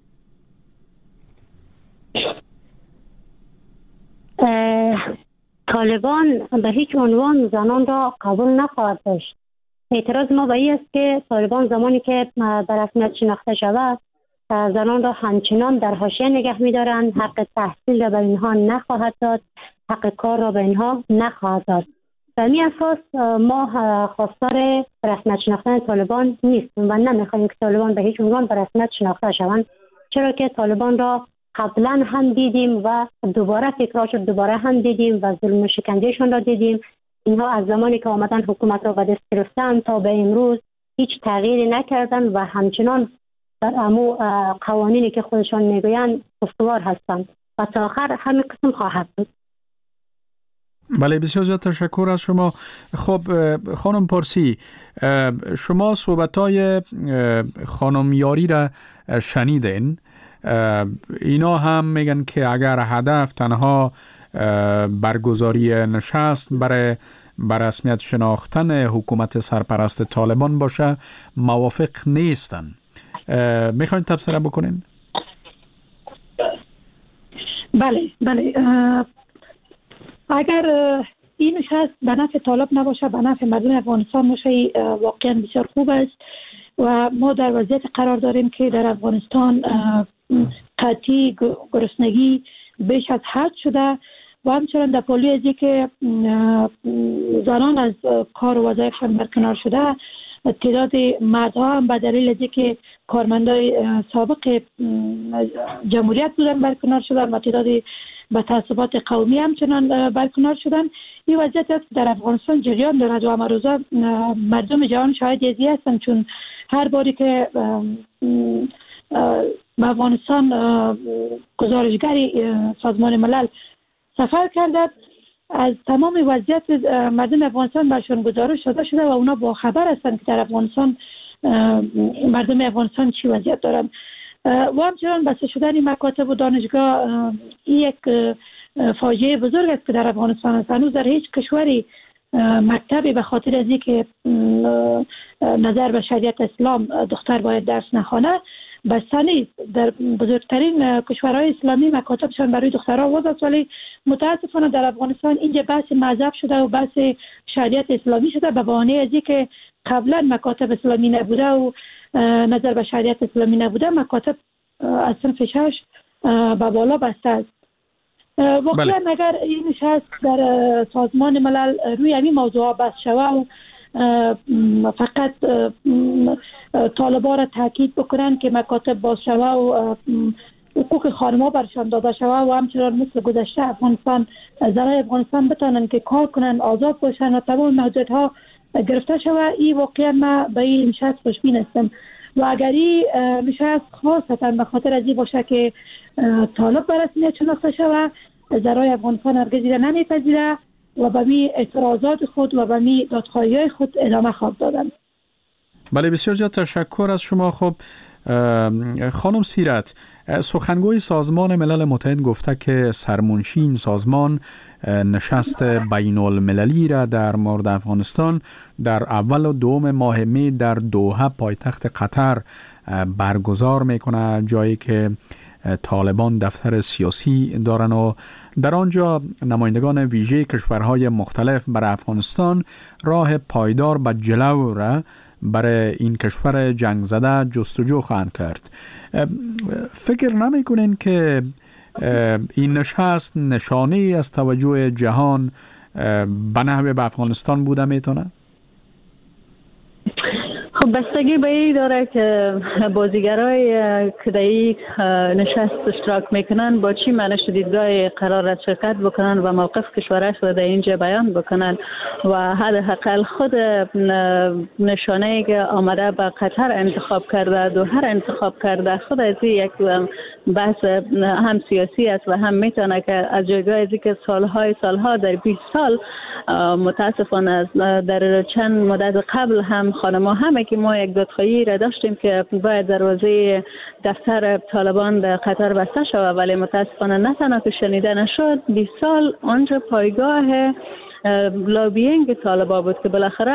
طالبان به هیچ عنوان زنان را قبول نخواهد داشت. اعتراض ما به این است که طالبان زمانی که به رسمیت شناخته شود زنان را همچنان در حاشیه نگه می‌دارند، حق تحصیل را به اینها نخواهد داد، حق کار را به اینها نخواهد داد. به این اساس ما خواستار رسمیت شناختن طالبان نیستیم و نمیخواهیم که طالبان به هیچ عنوان به رسمیت شناخته شوند، چرا که طالبان را قبلا هم دیدیم و دوباره تکرار شد، دوباره هم دیدیم و ظلم و شکنجهشان را دیدیم. اینها از زمانی که آمدن حکومت را به دست گرفتن تا به امروز هیچ تغییری نکردن و همچنان در امو قوانینی که خودشان میگویند استوار هستند و تا آخر همین قسم خواهد بود. بله بسیار زیاد تشکر از شما. خب خانم پارسی، شما صحبت‌های خانم یاری را شنیدین. اینا هم میگن که اگر هدف تنها برگزاری نشست برای بررسمیت شناختن حکومت سرپرست طالبان باشه موافق نیستن. میخواین تبصره بکنین؟ بله بله اگر این نشست به نفع طالب نباشه، به نفع مردم افغانستان باشه، واقعا بسیار خوب است و ما در وضعیت قرار داریم که در افغانستان قحطی، گرسنگی بیش از حد شده و همچنان در پالی از که زنان از کار و وظایفشان برکنار شده، تعداد مردها هم به دلیل از که کارمندای سابق جمهوریت بودن برکنار شدن و تعداد به تعصبات قومی همچنان برکنار شدن. این وضعیت است در افغانستان جریان دارد و همه روزا مردم جهان شاهد ازی هستند، چون هر باری که به افغانستان گزارشگری سازمان ملل سفر کرده از تمام وضعیت مردم افغانستان برشان گزارش داده شده و اونا با خبر هستند که در افغانستان مردم افغانستان چی وضعیت دارند و همچنان بسته شدن مکاتب و دانشگاه یک فاجعه بزرگ است که در افغانستان است. هنوز در هیچ کشوری مکتبی به خاطر از اینکه نظر به شریعت اسلام دختر باید درس نخوانه بسته نیست. در بزرگترین کشورهای اسلامی مکاتبشان برای دخترها باز است، ولی متاسفانه در افغانستان اینجا بحث مذهب شده و بحث شریعت اسلامی شده به بهانه از اینکه قبلا مکاتب اسلامی نبوده و نظر به شریعت اسلامی نبوده، مکاتب از صنف شش به بالا بسته است. واقعا بله. اگر این نشست در سازمان ملل روی همین موضوع بحث شود و فقط طالبان را تاکید بکنن که مکاتب باز شود و حقوق خانم‌ها برشان داده شود و همچنان مثل گذشته افغانستان زنان افغانستان بتانن که کار کنن، آزاد باشن و تمام محدودیت‌ها گرفته شود، این واقعا ما به این نشست خوشبین هستم. و اگر این نشست خاصتا به خاطر از این باشه که طالب به رسمیت شناخته شود، زنان افغانستان هرگز را نمیپذیره و به می اعتراضات خود و به می دادخواهی‌های خود ادامه خواهد دادن. بله بسیار زیاد تشکر از شما. خب خانم سیرت، سخنگوی سازمان ملل متحد گفته که سرمنشی این سازمان نشست بین المللی را در مورد افغانستان در اول و دوم ماه می در دوحه پایتخت قطر برگزار میکنه، جایی که طالبان دفتر سیاسی دارن و در آنجا نمایندگان ویژه کشورهای مختلف برای افغانستان راه پایدار به جلو را برای این کشور جنگ زده جستجو خواهند کرد. فکر نمی کنین که این نشست نشانه از توجه جهان به نحوه به افغانستان بوده میتونه؟ خب بستگی به این داره که بازیگرای که در این نشست اشتراک میکنن با چی معنیش دیدگاه قرار است شرکت بکنن و موقف کشورش رو در اینجا بیان بکنن و حداقل خود نشانه که آمده به قطر انتخاب کرده، دوحه انتخاب کرده، خود از یک بحث هم سیاسی است و هم میتونه که از جایگاه ازی که سالهای سالها در بیست سال متاسفانه در چند مدت قبل هم خانما همه که ما یک دادخواهی را داشتیم که باید دروازه دفتر طالبان در قطر بسته شود، ولی متاسفانه نه تنها که شنیده نشد، بیست سال آنجا پایگاه لابینگ طالبان بود که بالاخره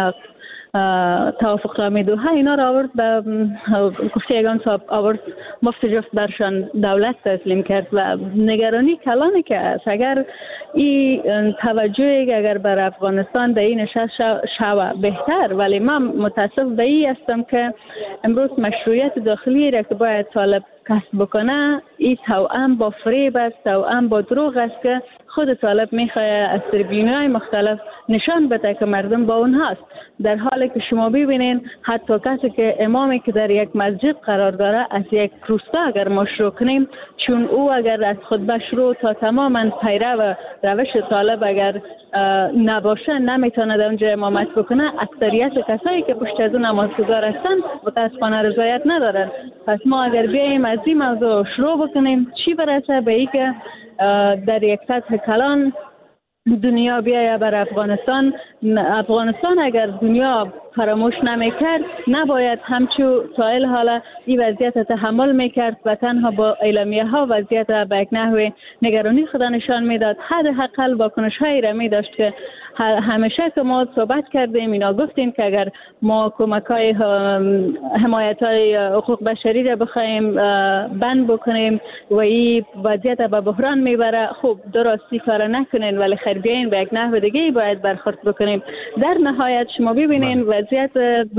توافقنامه دوحه اینا را آورد به گفته یگان صاحب آورد مفت جفت برشان دولت تسلیم کرد و نگرانی کلانی که است اگر این توجهی که اگر بر افغانستان در این نشست شوه بهتر، ولی من متاسف به این هستم که امروز مشروعیت داخلی را که باید طالب کسب بکنه این توأم با فریب است، توأم با دروغ است که خود طالب میخواد از تریبیون‌های مختلف نشان بده که مردم با اونهاست، در حالی که شما ببینین حتی کسی که امامی که در یک مسجد قرار داره از یک روستا اگر ما شروع کنیم، چون او اگر از خطبه شروع تا تماما پیرو روش طالب اگر نباشه نمیتونه در اونجا امامت بکنه، اکثریت کسایی که پشت از اون نمازگزار هستن متاسفانه رضایت ندارن. پس ما اگر بیاییم از این موضوع شروع بکنیم چی برسه به این که در یک سطح کلان دنیا بیایه بر افغانستان، افغانستان اگر دنیا فراموش نمیکرد نباید همچو سائل حالا این وضعیت تحمل میکرد و تنها با اعلامیه ها وضعیت را به یک نحو نگرانی خدا نشان میداد. حداقل واکنش هایی را می داشت که همیشه که ما صحبت کردیم اینا گفتیم که اگر ما کمک های حمایت های حقوق بشری را بخوایم بند بکنیم و این وضعیت به بحران میبره، خب درستی کار نکنین ولی خیر بیاین به یک نحو دیگه باید برخورد بکنیم. در نهایت شما ببینین وضعیت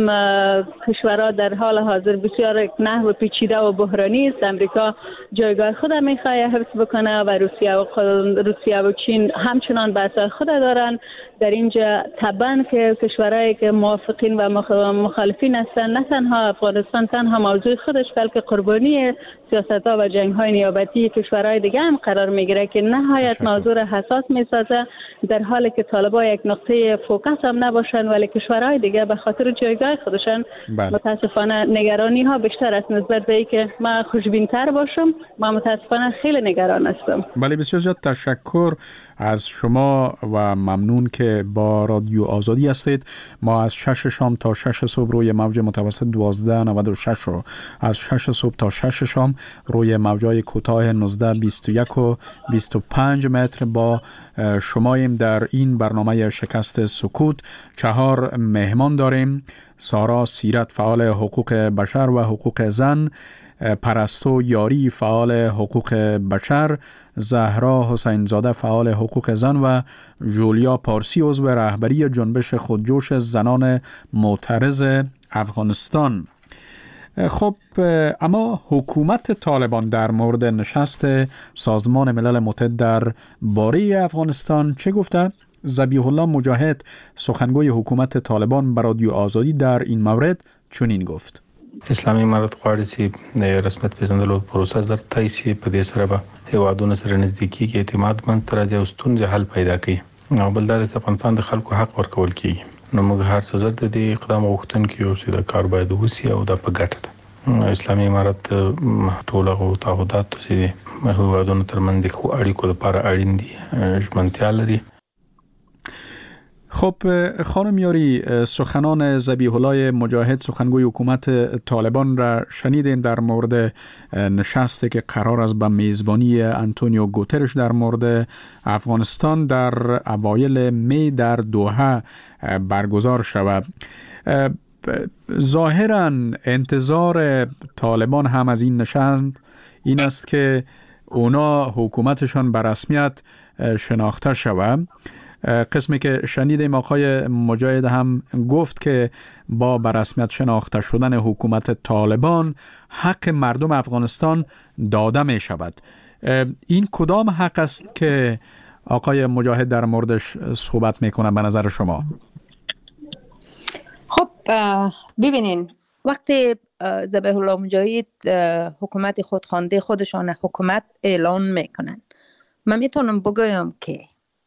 کشورها در حال حاضر بسیار نحو پیچیده و بحرانی است. امریکا جایگاه خود میخواد حفظ بکنه و روسیه و روسیه و چین همچنان بحث خود دارن. در اینجا طبعا که کشورهایی که موافقین و مخالفین هستن، نه تنها افغانستان تنها موضوع خودش بلکه قربانی سیاست‌ها و جنگ‌های نیابتی کشورهای دیگه هم قرار میگیره که نهایت موضوع حساس میسازه، در حالی که طالبان یک نقطه فوکس هم نباشن ولی کشورهای دیگه به خاطر جایگاه خودشان بله. متاسفانه نگرانی ها بیشتر است نسبت به اینکه ما خوشبین‌تر باشم. ما متاسفانه خیلی نگران هستم. بله بسیار زیاد تشکر از شما و ممنون که با رادیو آزادی هستید. ما از شش شام تا شش صبح روی موج متوسط دوازده نود و شش رو از شش صبح تا شش شام روی موجای کوتاه نوزده بیست و یک و بیست و پنج متر با شماییم. در این برنامه شکست سکوت چهار مهمان داریم: سارا سیرت فعال حقوق بشر و حقوق زن، پرستو یاری فعال حقوق بشر، زهرا حسین زاده فعال حقوق زن و جولیا پارسی عضو رهبری جنبش خودجوش زنان معترض افغانستان. خب اما حکومت طالبان در مورد نشست سازمان ملل متحد در باره افغانستان چه گفته؟ ذبیح الله مجاهد سخنگوی حکومت طالبان به رادیو آزادی در این مورد چنین گفت: اسلامي امارت غواړي چې رسمیت پیژندلو پروسه زر تایسي په دې سره به هیوادونو سره نزدیکی کې اعتماد منځ ته راځي او ستونزې حل پیدا کوي. او بل دا د افغانستان د خلکو حق ورکول کیږي. نو موږ هر څه زر د دې اقدام غوښتونکي یو چې د کار باید وشي او دا په ګټه ده. اسلامي امارت ټول هغه تعهدات چې هیوادونو ترمنځ د خو اړیکو لپاره اړین دي ژمنتیا لري. خب خانم یاری، سخنان ذبیح الله مجاهد سخنگوی حکومت طالبان را شنیدین در مورد نشستی که قرار است به میزبانی آنتونیو گوترش در مورد افغانستان در اوایل می در دوحه برگزار شود. ظاهراً انتظار طالبان هم از این نشست این است که اونا حکومتشان به رسمیت شناخته شود. قسمی که شنیدیم آقای مجاهد هم گفت که با به رسمیت شناخته شدن حکومت طالبان حق مردم افغانستان داده می شود. این کدام حق است که آقای مجاهد در موردش صحبت میکنه به نظر شما؟ خب ببینین، وقتی ذبیح الله مجاهد حکومت خودخوانده خودشان حکومت اعلان میکنن، من میتونم بگویم که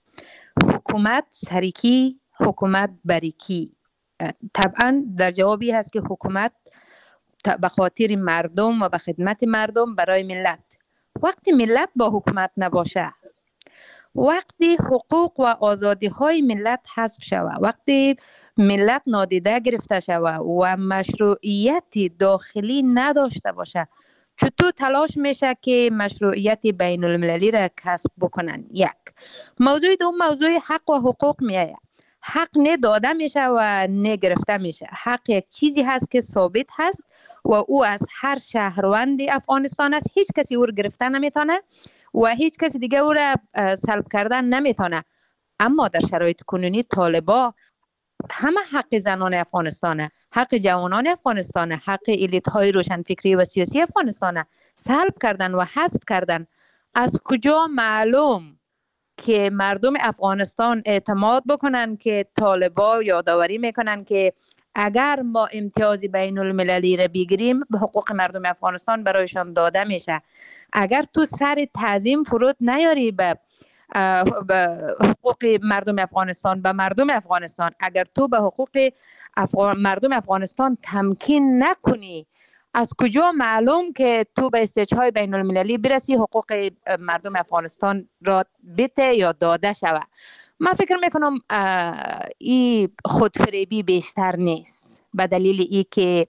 حکومت سریکی، حکومت بریکی. طبعا در جوابی هست که حکومت به خاطر مردم و به خدمت مردم برای ملت. وقتی ملت با حکومت نباشه، وقتی حقوق و آزادی های ملت حذف شود، وقتی ملت نادیده گرفته شود و مشروعیت داخلی نداشته باشه، چطور تلاش میشه که مشروعیت بین المللی را کسب بکنن؟ یک موضوع دوم موضوع حق و حقوق میایه. حق نه داده میشه و نه گرفته میشه. حق یک چیزی هست که ثابت هست و او از هر شهروند افغانستان است. هیچ کسی او را گرفته نمیتونه و هیچ کسی دیگه او را سلب کردن نمیتونه. اما در شرایط کنونی طالبا همه حق زنان افغانستانه، حق جوانان افغانستانه، حق الیت های روشنفکری و سیاسی افغانستانه سلب کردن و حذف کردن. از کجا معلوم که مردم افغانستان اعتماد بکنن که طالبا یادآوری میکنن که اگر ما امتیاز بین المللی را بگیریم به حقوق مردم افغانستان برایشان داده میشه. اگر تو سر تعظیم فرود نیاری به به حقوق مردم افغانستان، به مردم افغانستان، اگر تو به حقوق افغان مردم افغانستان تمکین نکنی، از کجا معلوم که تو به استیج‌های بین المللی برسی حقوق مردم افغانستان را بده یا داده شود؟ من فکر میکنم این خودفریبی بیشتر نیست، به دلیل ای که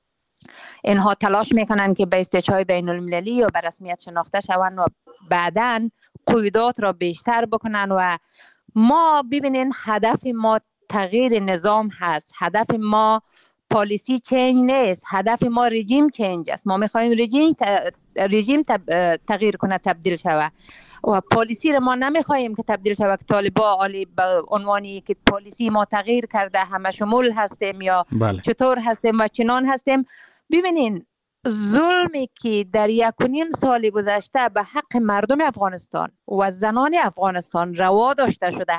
اینها تلاش میکنن که به استیج‌های بین المللی یا به رسمیت شناخته شوند و بعداً قیودات را بیشتر بکنن. و ما ببینین هدف ما تغییر نظام هست، هدف ما پالیسی چینج نیست، هدف ما رژیم چینج است. ما میخوایم رژیم رژیم تغییر کنه، تبدیل شود و پالیسی را ما نمیخوایم که تبدیل شود که طالبا عالی به عنوانی که پالیسی ما تغییر کرده همه شمول هستیم یا بله. چطور هستیم و چنان هستیم. ببینین ظلمی که در یک و نیم سال گذشته به حق مردم افغانستان و زنان افغانستان روا داشته شده،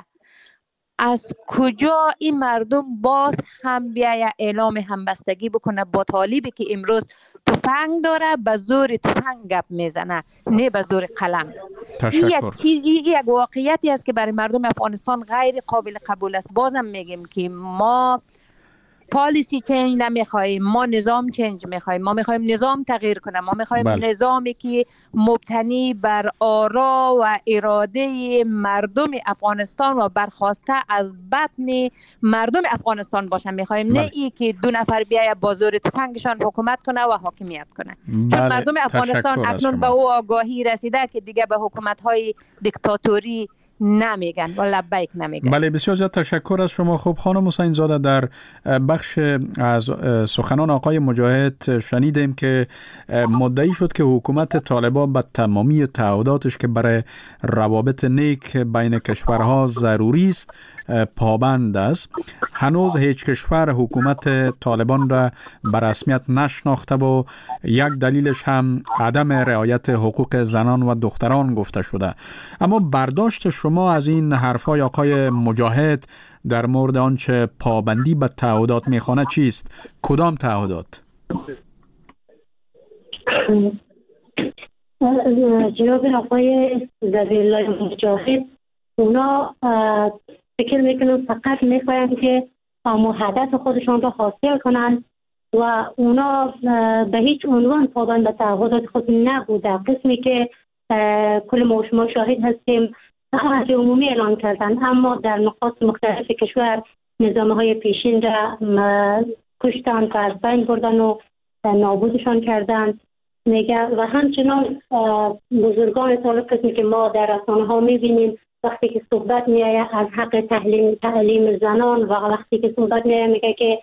از کجا این مردم باز هم بیاید اعلام همبستگی بکنه با طالبی که امروز تفنگ داره، به زور تفنگ گپ میزنه نه به زور قلم. این یک چیز، این یک واقعیتی است که برای مردم افغانستان غیر قابل قبول است. بازم میگیم که ما پالیسی چنج نمیخوایم، ما نظام چنج میخوایم. ما میخوایم نظام تغییر کنه، ما میخوایم بله. نظامی که مبتنی بر آرا و اراده مردم افغانستان و برخواسته از بطن مردم افغانستان باشه. میخوایم بله. نه ای که دو نفر بیاید با زور تفنگشان حکومت کنه و حاکمیت کنه. بله. چون مردم افغانستان اکنون به او آگاهی رسیده که دیگه به حکومت های دیکتاتوری نمیگن و لبیک نمیگن. بله، بسیار زیاد تشکر از شما. خب خانم حسین زاده، در بخش از سخنان آقای مجاهد شنیدیم که مدعی شد که حکومت طالبان به تمامی تعهداتش که برای روابط نیک بین کشورها ضروری است پابند است. هنوز هیچ کشور حکومت طالبان را به رسمیت نشناخته و یک دلیلش هم عدم رعایت حقوق زنان و دختران گفته شده. اما برداشت شما از این حرفای آقای مجاهد در مورد آنچه پابندی به تعهدات میخوانه چیست؟ کدام تعهدات؟ جناب آقای ذبیح الله مجاهد اونا فکر میکنم فقط میخواین که اما هدف خودشان را حاصل کنن و اونا به هیچ عنوان پابند به تعهدات خود نبوده. قسمی که کل ما شما شاهد هستیم عهد عمومی اعلان کردند، اما در نقاط مختلف کشور نظامهای پیشین را کشتند و از بین بردن و نابودشان کردند. میگه و همچنان بزرگان طالب قسمی که ما در رسانه ها میبینیم وقتی که صحبت میآید از حق تعلیم تعلیم زنان و وقتی که صحبت میآید میگه که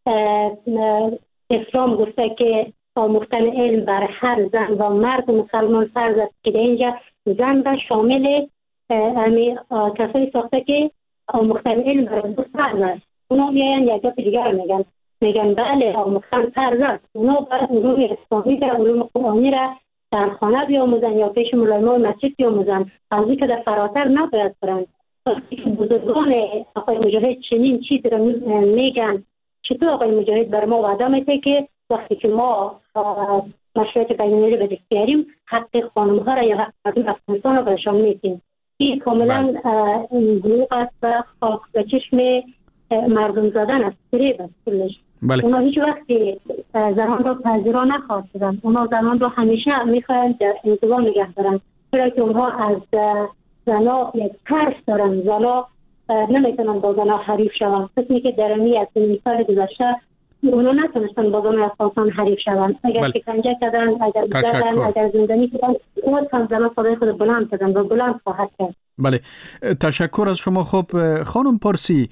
اسلام گفته که آموختن علم بر هر زن و مرد مسلمان فرض است، که در اینجا زن را شامل امی کسایی ساخته که آموختن علم بر دو فرض است. اونا میاین یک جا دیگر میگن میگن بله آموختن فرض است، اونا باید علوم اسلامی را علوم قرآنی را در خانه بیاموزن یا پیش ملایمان مسجد بیاموزن، از اینکه در فراتر نباید برند. بزرگان آقای مجاهد چنین چیز را میگن، چطور آقای مجاهد بر ما وعده میده که وقتی که ما مشروعیت بین‌المللی به دست بیاریم حق خانم ها را یا حق مردم افغانستان را بهشان میدیم؟ این کاملا دروغ است و خاک به چشم مردم زدن است، فریب است کلش. بله. اونا هیچ وقتی زنان را پذیرا نخواستند، اونا زنان را همیشه میخواهند در انزوا نگه دارند، چرا که اونها از زنا یک ترس دارند، زنا نمیتونن با زنا حریف شوند. قسمی که در امی از این سال گذشته اونا نتونستن با زنا افغانستان حریف شوند. اگر شکنجه کردن، اگر زدن، اگر زندانی کردن، اونا هم زنا صدای خود بلند کردن و بلند خواهد کرد. بله، تشکر از شما. خب خانم پارسی،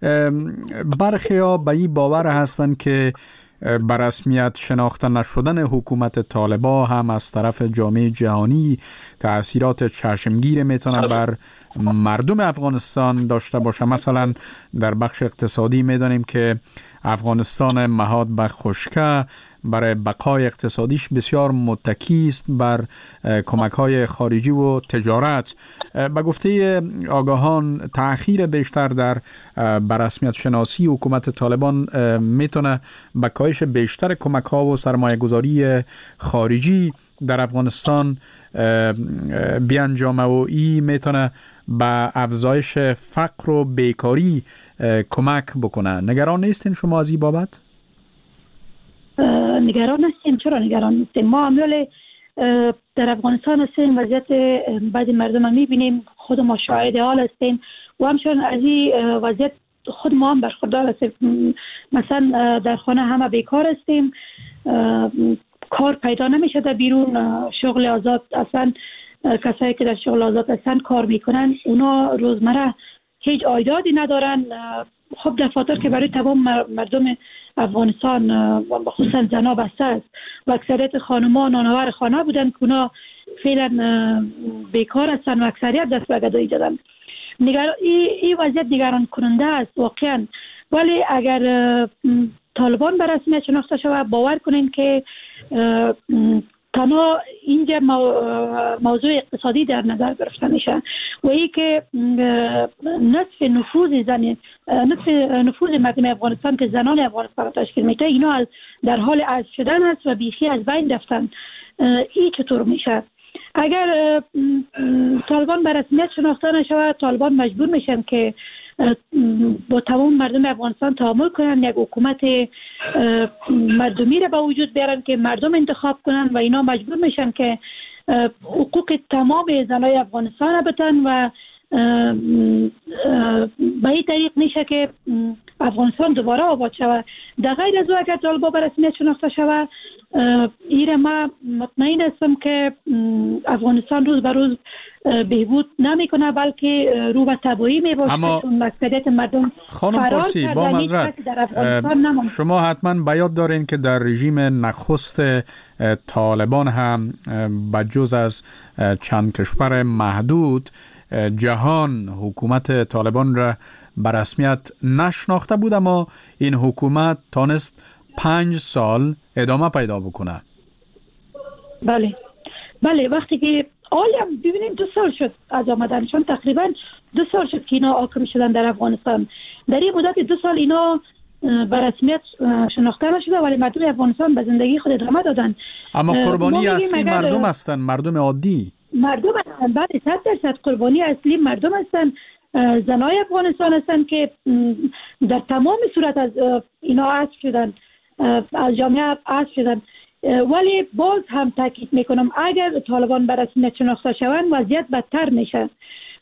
برخی ها به این باور هستند که بر رسمیت شناخته نشدن حکومت طالبان هم از طرف جامعه جهانی تأثیرات چشمگیر میتونه بر مردم افغانستان داشته باشه. مثلا در بخش اقتصادی میدانیم که افغانستان مهاد به خشکه برای بقای اقتصادیش بسیار متکی است بر کمک‌های خارجی و تجارت. به گفته آگاهان تأخیر بیشتر در بررسمیت شناسی حکومت طالبان میتونه به کاهش بیشتر کمک‌ها و سرمایه‌گذاری خارجی در افغانستان بیانجامه و این میتونه به افزایش فقر و بیکاری کمک بکنه. نگران نیستین شما از این بابت؟ نگران هستیم. چرا نگران نیستیم؟ ما عمل در افغانستان هستیم، وضعیت بعضی مردم هم میبینیم، خود ما شاهد حال هستیم و همچنان از این وضعیت خود ما هم برخوردار هستیم. مثلا در خانه همه بیکار هستیم، کار پیدا نمیشه در بیرون، شغل آزاد اصلا کسایی که در شغل آزاد اصلا کار میکنن اونا روزمره هیچ عایداتی ندارن. خب دفاتر که برای تمام مردم افغانستان و خصوصا زنا بسته است و اکثریت خانم‌ها نانآور خانه بودن که اونا فعلا بیکار هستن و اکثریت دست به گدایی دادن. نگران این وضعیت نگران کننده است واقعا. ولی اگر طالبان به رسمیت شناخته شود، باور کنین که تنها اینجا موضوع اقتصادی در نظر گرفته میشه و ای که نصف نفوذ زن نصف نفوذ مردم افغانستان که زنان افغانستان تشکیل میده اینا در حال عزل شدن است و بیخی از بین رفتن. این چطور میشه؟ اگر طالبان به رسمیت شناخته نشود، طالبان مجبور میشن که با تمام مردم افغانستان تعامل کنن، یک حکومت مردمی را به وجود بیارن که مردم انتخاب کنن و اینا مجبور میشن که حقوق تمام زنای افغانستان را بدن و به این طریق میشه که افغانستان دوباره آباد شود. در غیر از او اگر طالبان به رسمیت شناخته شود، ایره ما مطمئن هستم که افغانستان روز به روز بهبود نمیکنه بلکه رو به تباهی میباشه. اما چون اکثریت مردم خانم پارسی با معذرت شما حتما به یاد دارین که در رژیم نخست طالبان هم بجز از چند کشور محدود جهان حکومت طالبان را به رسمیت نشناخته بود، اما این حکومت تانست پنج سال ادامه پیدا بکنه. بله بله وقتی که عالم ببینیم دو سال شد از آمدنشان، تقریبا دو سال شد که اینا حاکم شدن در افغانستان. در این مدت دو سال اینا به رسمیت شناخته نشده ولی مردم افغانستان به زندگی خود ادامه دادن. اما قربانی اصلی مردم هستن، مردم عادی مردم هستن. بعد صد درصد قربانی اصلی مردم هستن، زنای افغانستان هستن که در تمام صورت از اینا عزل شدن، از جامعه عزل شدن. ولی باز هم تاکید میکنم اگر طالبان به رسمیت شناخته شوند وضعیت بدتر میشه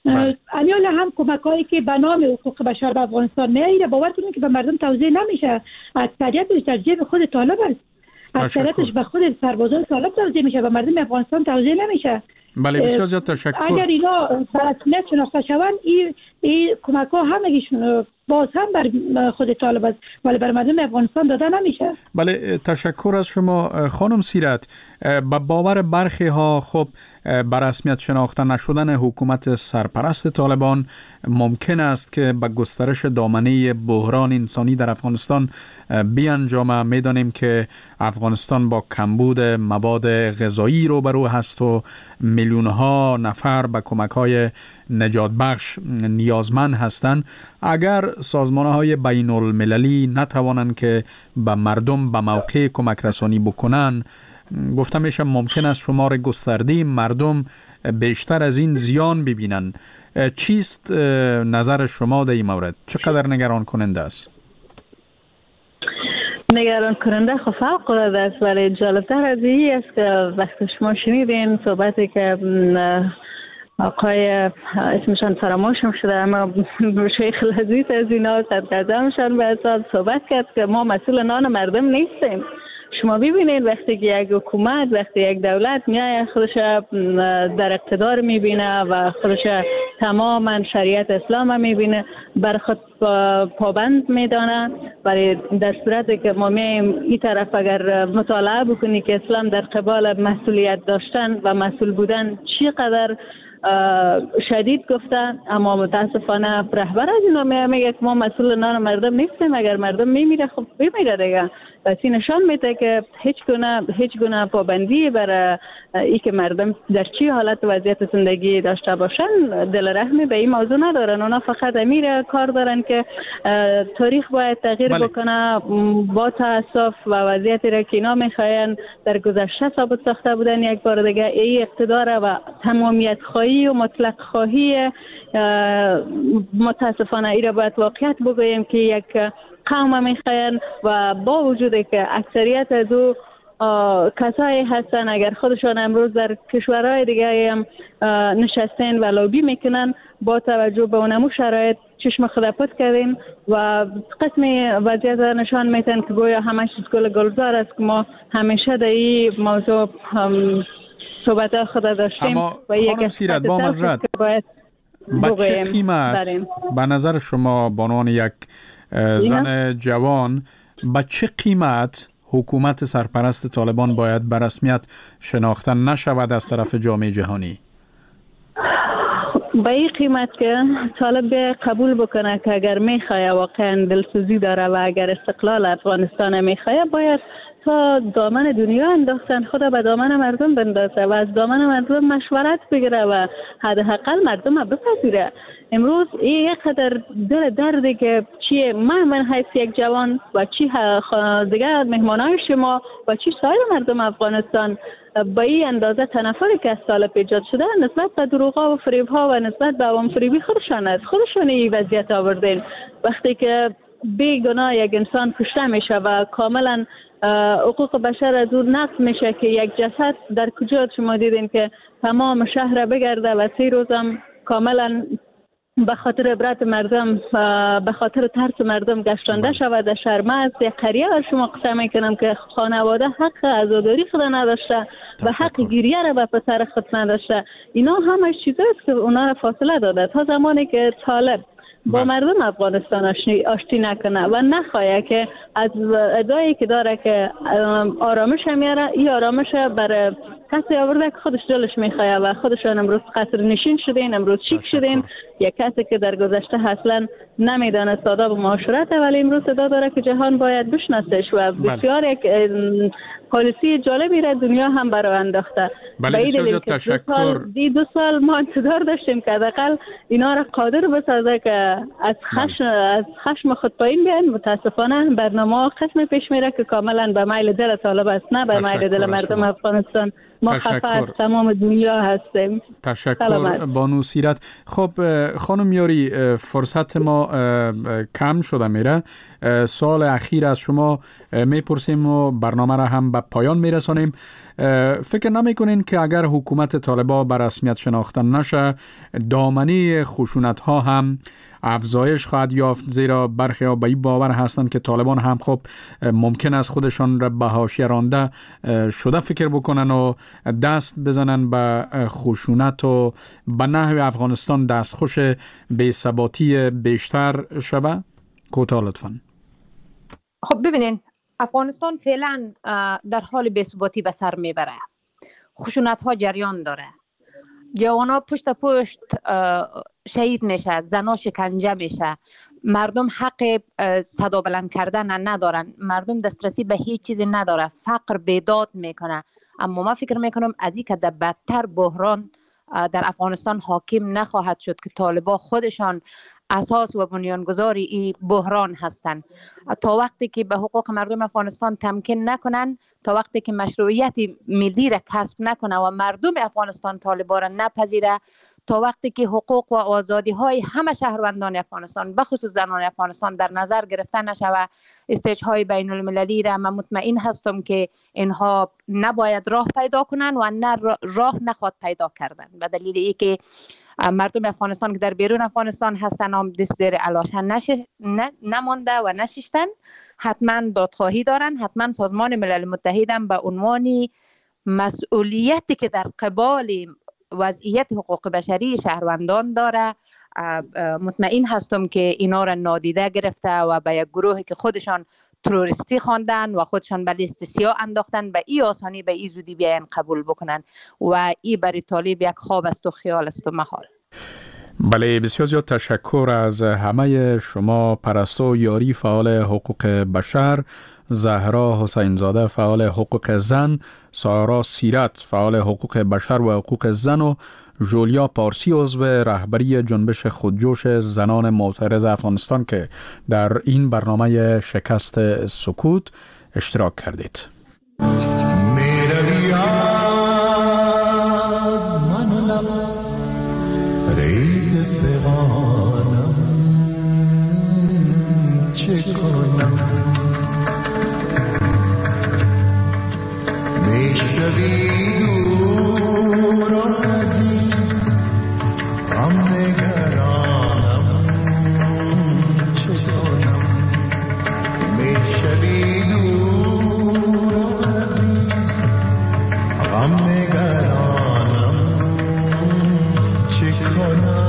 علیاله هم کمکایی که به نام حقوق بشر به افغانستان میره، باورتون که به مردم توزیع نمیشه، اکثریتش در جیب خود طالب است، اکثریتش به خود سربازان طالب توزیع میشه، به مردم افغانستان توزیع نمیشه. بله بسیار زیاد تشکر. اگر اینا به رسمیت شناخته شوند این این کمک ها همگیشون باز هم بر خود طالب است ولی بر مردم افغانستان داده نمیشه. بله تشکر از شما خانم سیرت. با باور برخی ها خب بر رسمیت شناخته نشدن حکومت سرپرست طالبان ممکن است که به گسترش دامنه بحران انسانی در افغانستان بیانجامه. میدانیم که افغانستان با کمبود مواد غذایی روبرو هست و میلیون ها نفر به کمک های نجات بخش نیازمند هستند. اگر سازمان های بین المللی نتوانند که به مردم به موقع کمک رسانی بکنن، گفته میشه ممکن است شمار گسترده مردم بیشتر از این زیان ببینن. چیست نظر شما در این مورد؟ چقدر نگران کننده است؟ نگران کننده خب فوق العاده است، ولی جالبتر از این است که وقتی شما شنیدین صحبتی که آقای اسمشان فراموشم شده اما شیخ لذیذ از اینا سرگردمشان به حساب صحبت کرد که ما مسئول نان مردم نیستیم. شما ببینید وقتی که یک حکومت، وقتی یک دولت میاد خودش در اقتدار میبینه و خودش تماما شریعت اسلام میبینه، بر خود پابند میدانه. ولی در صورتی که ما میایم این طرف اگر مطالعه بکنی که اسلام در قبال مسئولیت داشتن و مسئول بودن چقدر شدید گفتن، اما متاسفانه رهبر از اینا میگه که ما مسئول نان مردم نیستیم، اگر مردم میمیره خب بمیره دیگه. پس این نشان میده که هیچ گونه هیچ گونه پابندی بر ای که مردم در چی حالت وضعیت زندگی داشته باشن دل رحمی به این موضوع ندارن. اونا فقط امیر کار دارن که تاریخ باید تغییر بله. بکنه. با تاسف و وضعیتی را که اینا میخواین در گذشته ثابت ساخته بودن یک بار دیگه این اقتدار و تمامیت خواهی و مطلق خواهی متاسفانه ای را باید واقعیت بگوییم که یک قوم میخواین و با وجودی که اکثریت از او کسایی هستن اگر خودشان امروز در کشورهای دیگه هم نشستین و لابی میکنن با توجه به اونمو شرایط چشم خود پت کردیم و قسمی وضعیت نشان میتن که گویا همش گل گلزار است که ما همیشه در این موضوع صحبت خود داشتیم. اما خانم سیرت با مزرد با چه قیمت به نظر شما به عنوان یک زن جوان با چه قیمت حکومت سرپرست طالبان باید به رسمیت شناخته نشود از طرف جامعه جهانی؟ با این قیمت که طالب قبول بکنه که اگر میخواه واقعا دلسوزی داره و اگر استقلال افغانستان میخواه باید تا دامن دنیا انداختن خدا به دامن مردم بندازه و از دامن مردم مشورت بگیره و حداقل مردم بپذیره. امروز این یک قدر دل دردی که چی من من حیث یک جوان و چی دیگه مهمانای شما و چی سایر مردم افغانستان با این اندازه تنفری که از طالب ایجاد شده نسبت به دروغا و فریبها و نسبت به عوام فریبی خودشان است. خودشان این وضعیت آوردین. وقتی که بیگناه یک انسان کشته میشه و کاملا حقوق بشر از اون نقض میشه که یک جسد در کجا شما دیدین که تمام شهر بگرده و سی روزم کاملا به خاطر عبرت مردم به خاطر ترس مردم گشتانده شود در شرمز یک قریه و شما قسم میکنم که خانواده حق عزاداری خود نداشته و حق گیریه را به پسر خود نداشته. اینا همش چیزاست که اونا را فاصله داده تا زمانی که طالب با مردم افغانستان آشتی نکنه و نخواهی که از ادعایی که داره که آرامش میاره این آرامش برای کسی آورده که خودش دلش میخواه و خودشان امروز قصر نشین شدین، امروز چیک شدین. یک کسی که در گذشته اصلا نمیدانست آداب معاشرت ولی امروز صدا داره که جهان باید بشناسش و بسیار یک پالیسی جالبی را دنیا هم برای انداخته. بله بسیار زیاد تشکر. دی دو سال ما انتظار داشتیم که حداقل اینا را قادر بسازه که از خشم از خشم خود پایین بیان. متاسفانه برنامه قسم پیش میره که کاملا به میل دل طالب است نه به میل دل مردم افغانستان. ما خفه از تمام دنیا هستیم. تشکر بانو سیرت. خب خانم یاری فرصت ما کم شده میره. سوال اخیر از شما میپرسیم و برنامه را هم به پایان میرسانیم. فکر نمیکنین که اگر حکومت طالبان به رسمیت شناخته نشه دامنی خشونت ها هم افزایش خواهد یافت، زیرا برخی ها به این باور هستند که طالبان هم خب ممکن است خودشان را به حاشیه رانده شده فکر بکنن و دست بزنن به خشونت و به نحو افغانستان دستخوش بی‌ثباتی بیشتر شود؟ کوتاه لطفاً. خب ببینین، افغانستان فعلا در حال بی‌ثباتی به سر میبره. خشونت ها جریان داره، جوانا پشت پشت شهید میشه، زنا شکنجه میشه، مردم حق صدا بلند کردن ندارن، مردم دسترسی به هیچ چیزی نداره، فقر بیداد میکنه. اما ما فکر میکنم از این که در بدتر بحران در افغانستان حاکم نخواهد شد که طالبان خودشان اساس و بنیانگذاری این بحران هستند. تا وقتی که به حقوق مردم افغانستان تمکین نکنن، تا وقتی که مشروعیت ملی را کسب نکنه و مردم افغانستان طالبان را نپذیره، تا وقتی که حقوق و آزادی های همه شهروندان افغانستان به خصوص زنان افغانستان در نظر گرفته نشه و استیج های بین المللی را من مطمئن هستم که اینها نباید راه پیدا کنن و نه راه نخواد پیدا کردن، به دلیل اینکه مردم افغانستان که در بیرون افغانستان هستن هم دست زیر علاشن نشه نمانده و نشستن، حتما دادخواهی دارن، حتما سازمان ملل متحد هم به عنوان مسئولیتی که در قبال وضعیت حقوق بشری شهروندان داره، مطمئن هستم که اینا را نادیده گرفته و به یک گروهی که خودشان تروریستی خواندن و خودشان به لیست سیاه انداختن به این آسانی به این زودی بیاین قبول بکنن و این برای طالب یک خواب است و خیال است و محال. بله، بسیار زیاد تشکر از همه شما. پرستو یاری فعال حقوق بشر، زهرا حسین زاده فعال حقوق زن، سارا سیرت فعال حقوق بشر و حقوق زن و جولیا پارسی عضو رهبری جنبش خودجوش زنان معترض افغانستان که در این برنامه شکست سکوت اشتراک کردید. میروی از من لب ریز فغانم چه کنم، میشوی دور از این غم نگرانم چه کنم، میشوی دور از این غم نگرانم چه کنم.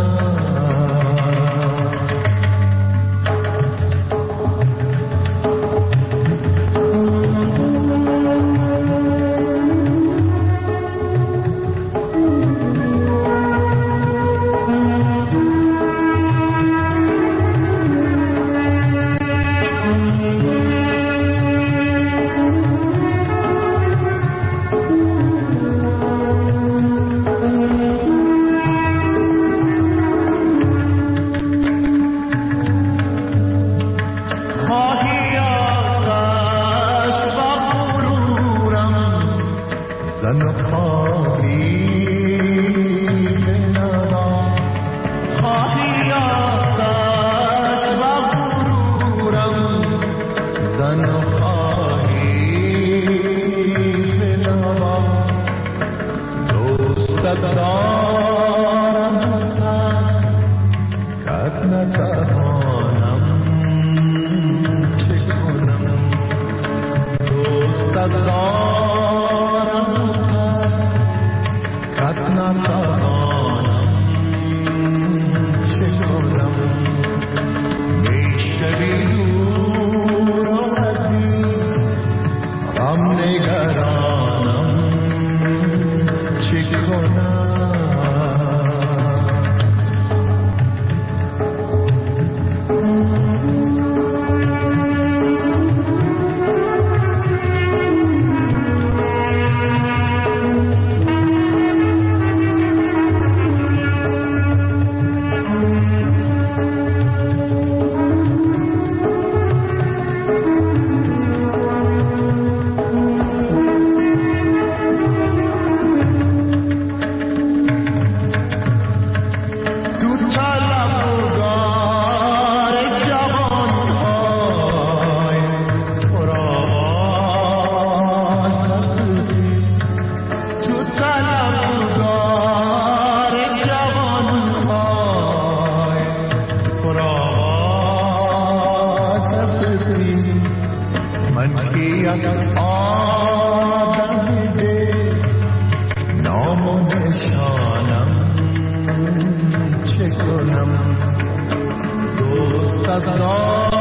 آدمی به نام و نشانم چه کنم دوست از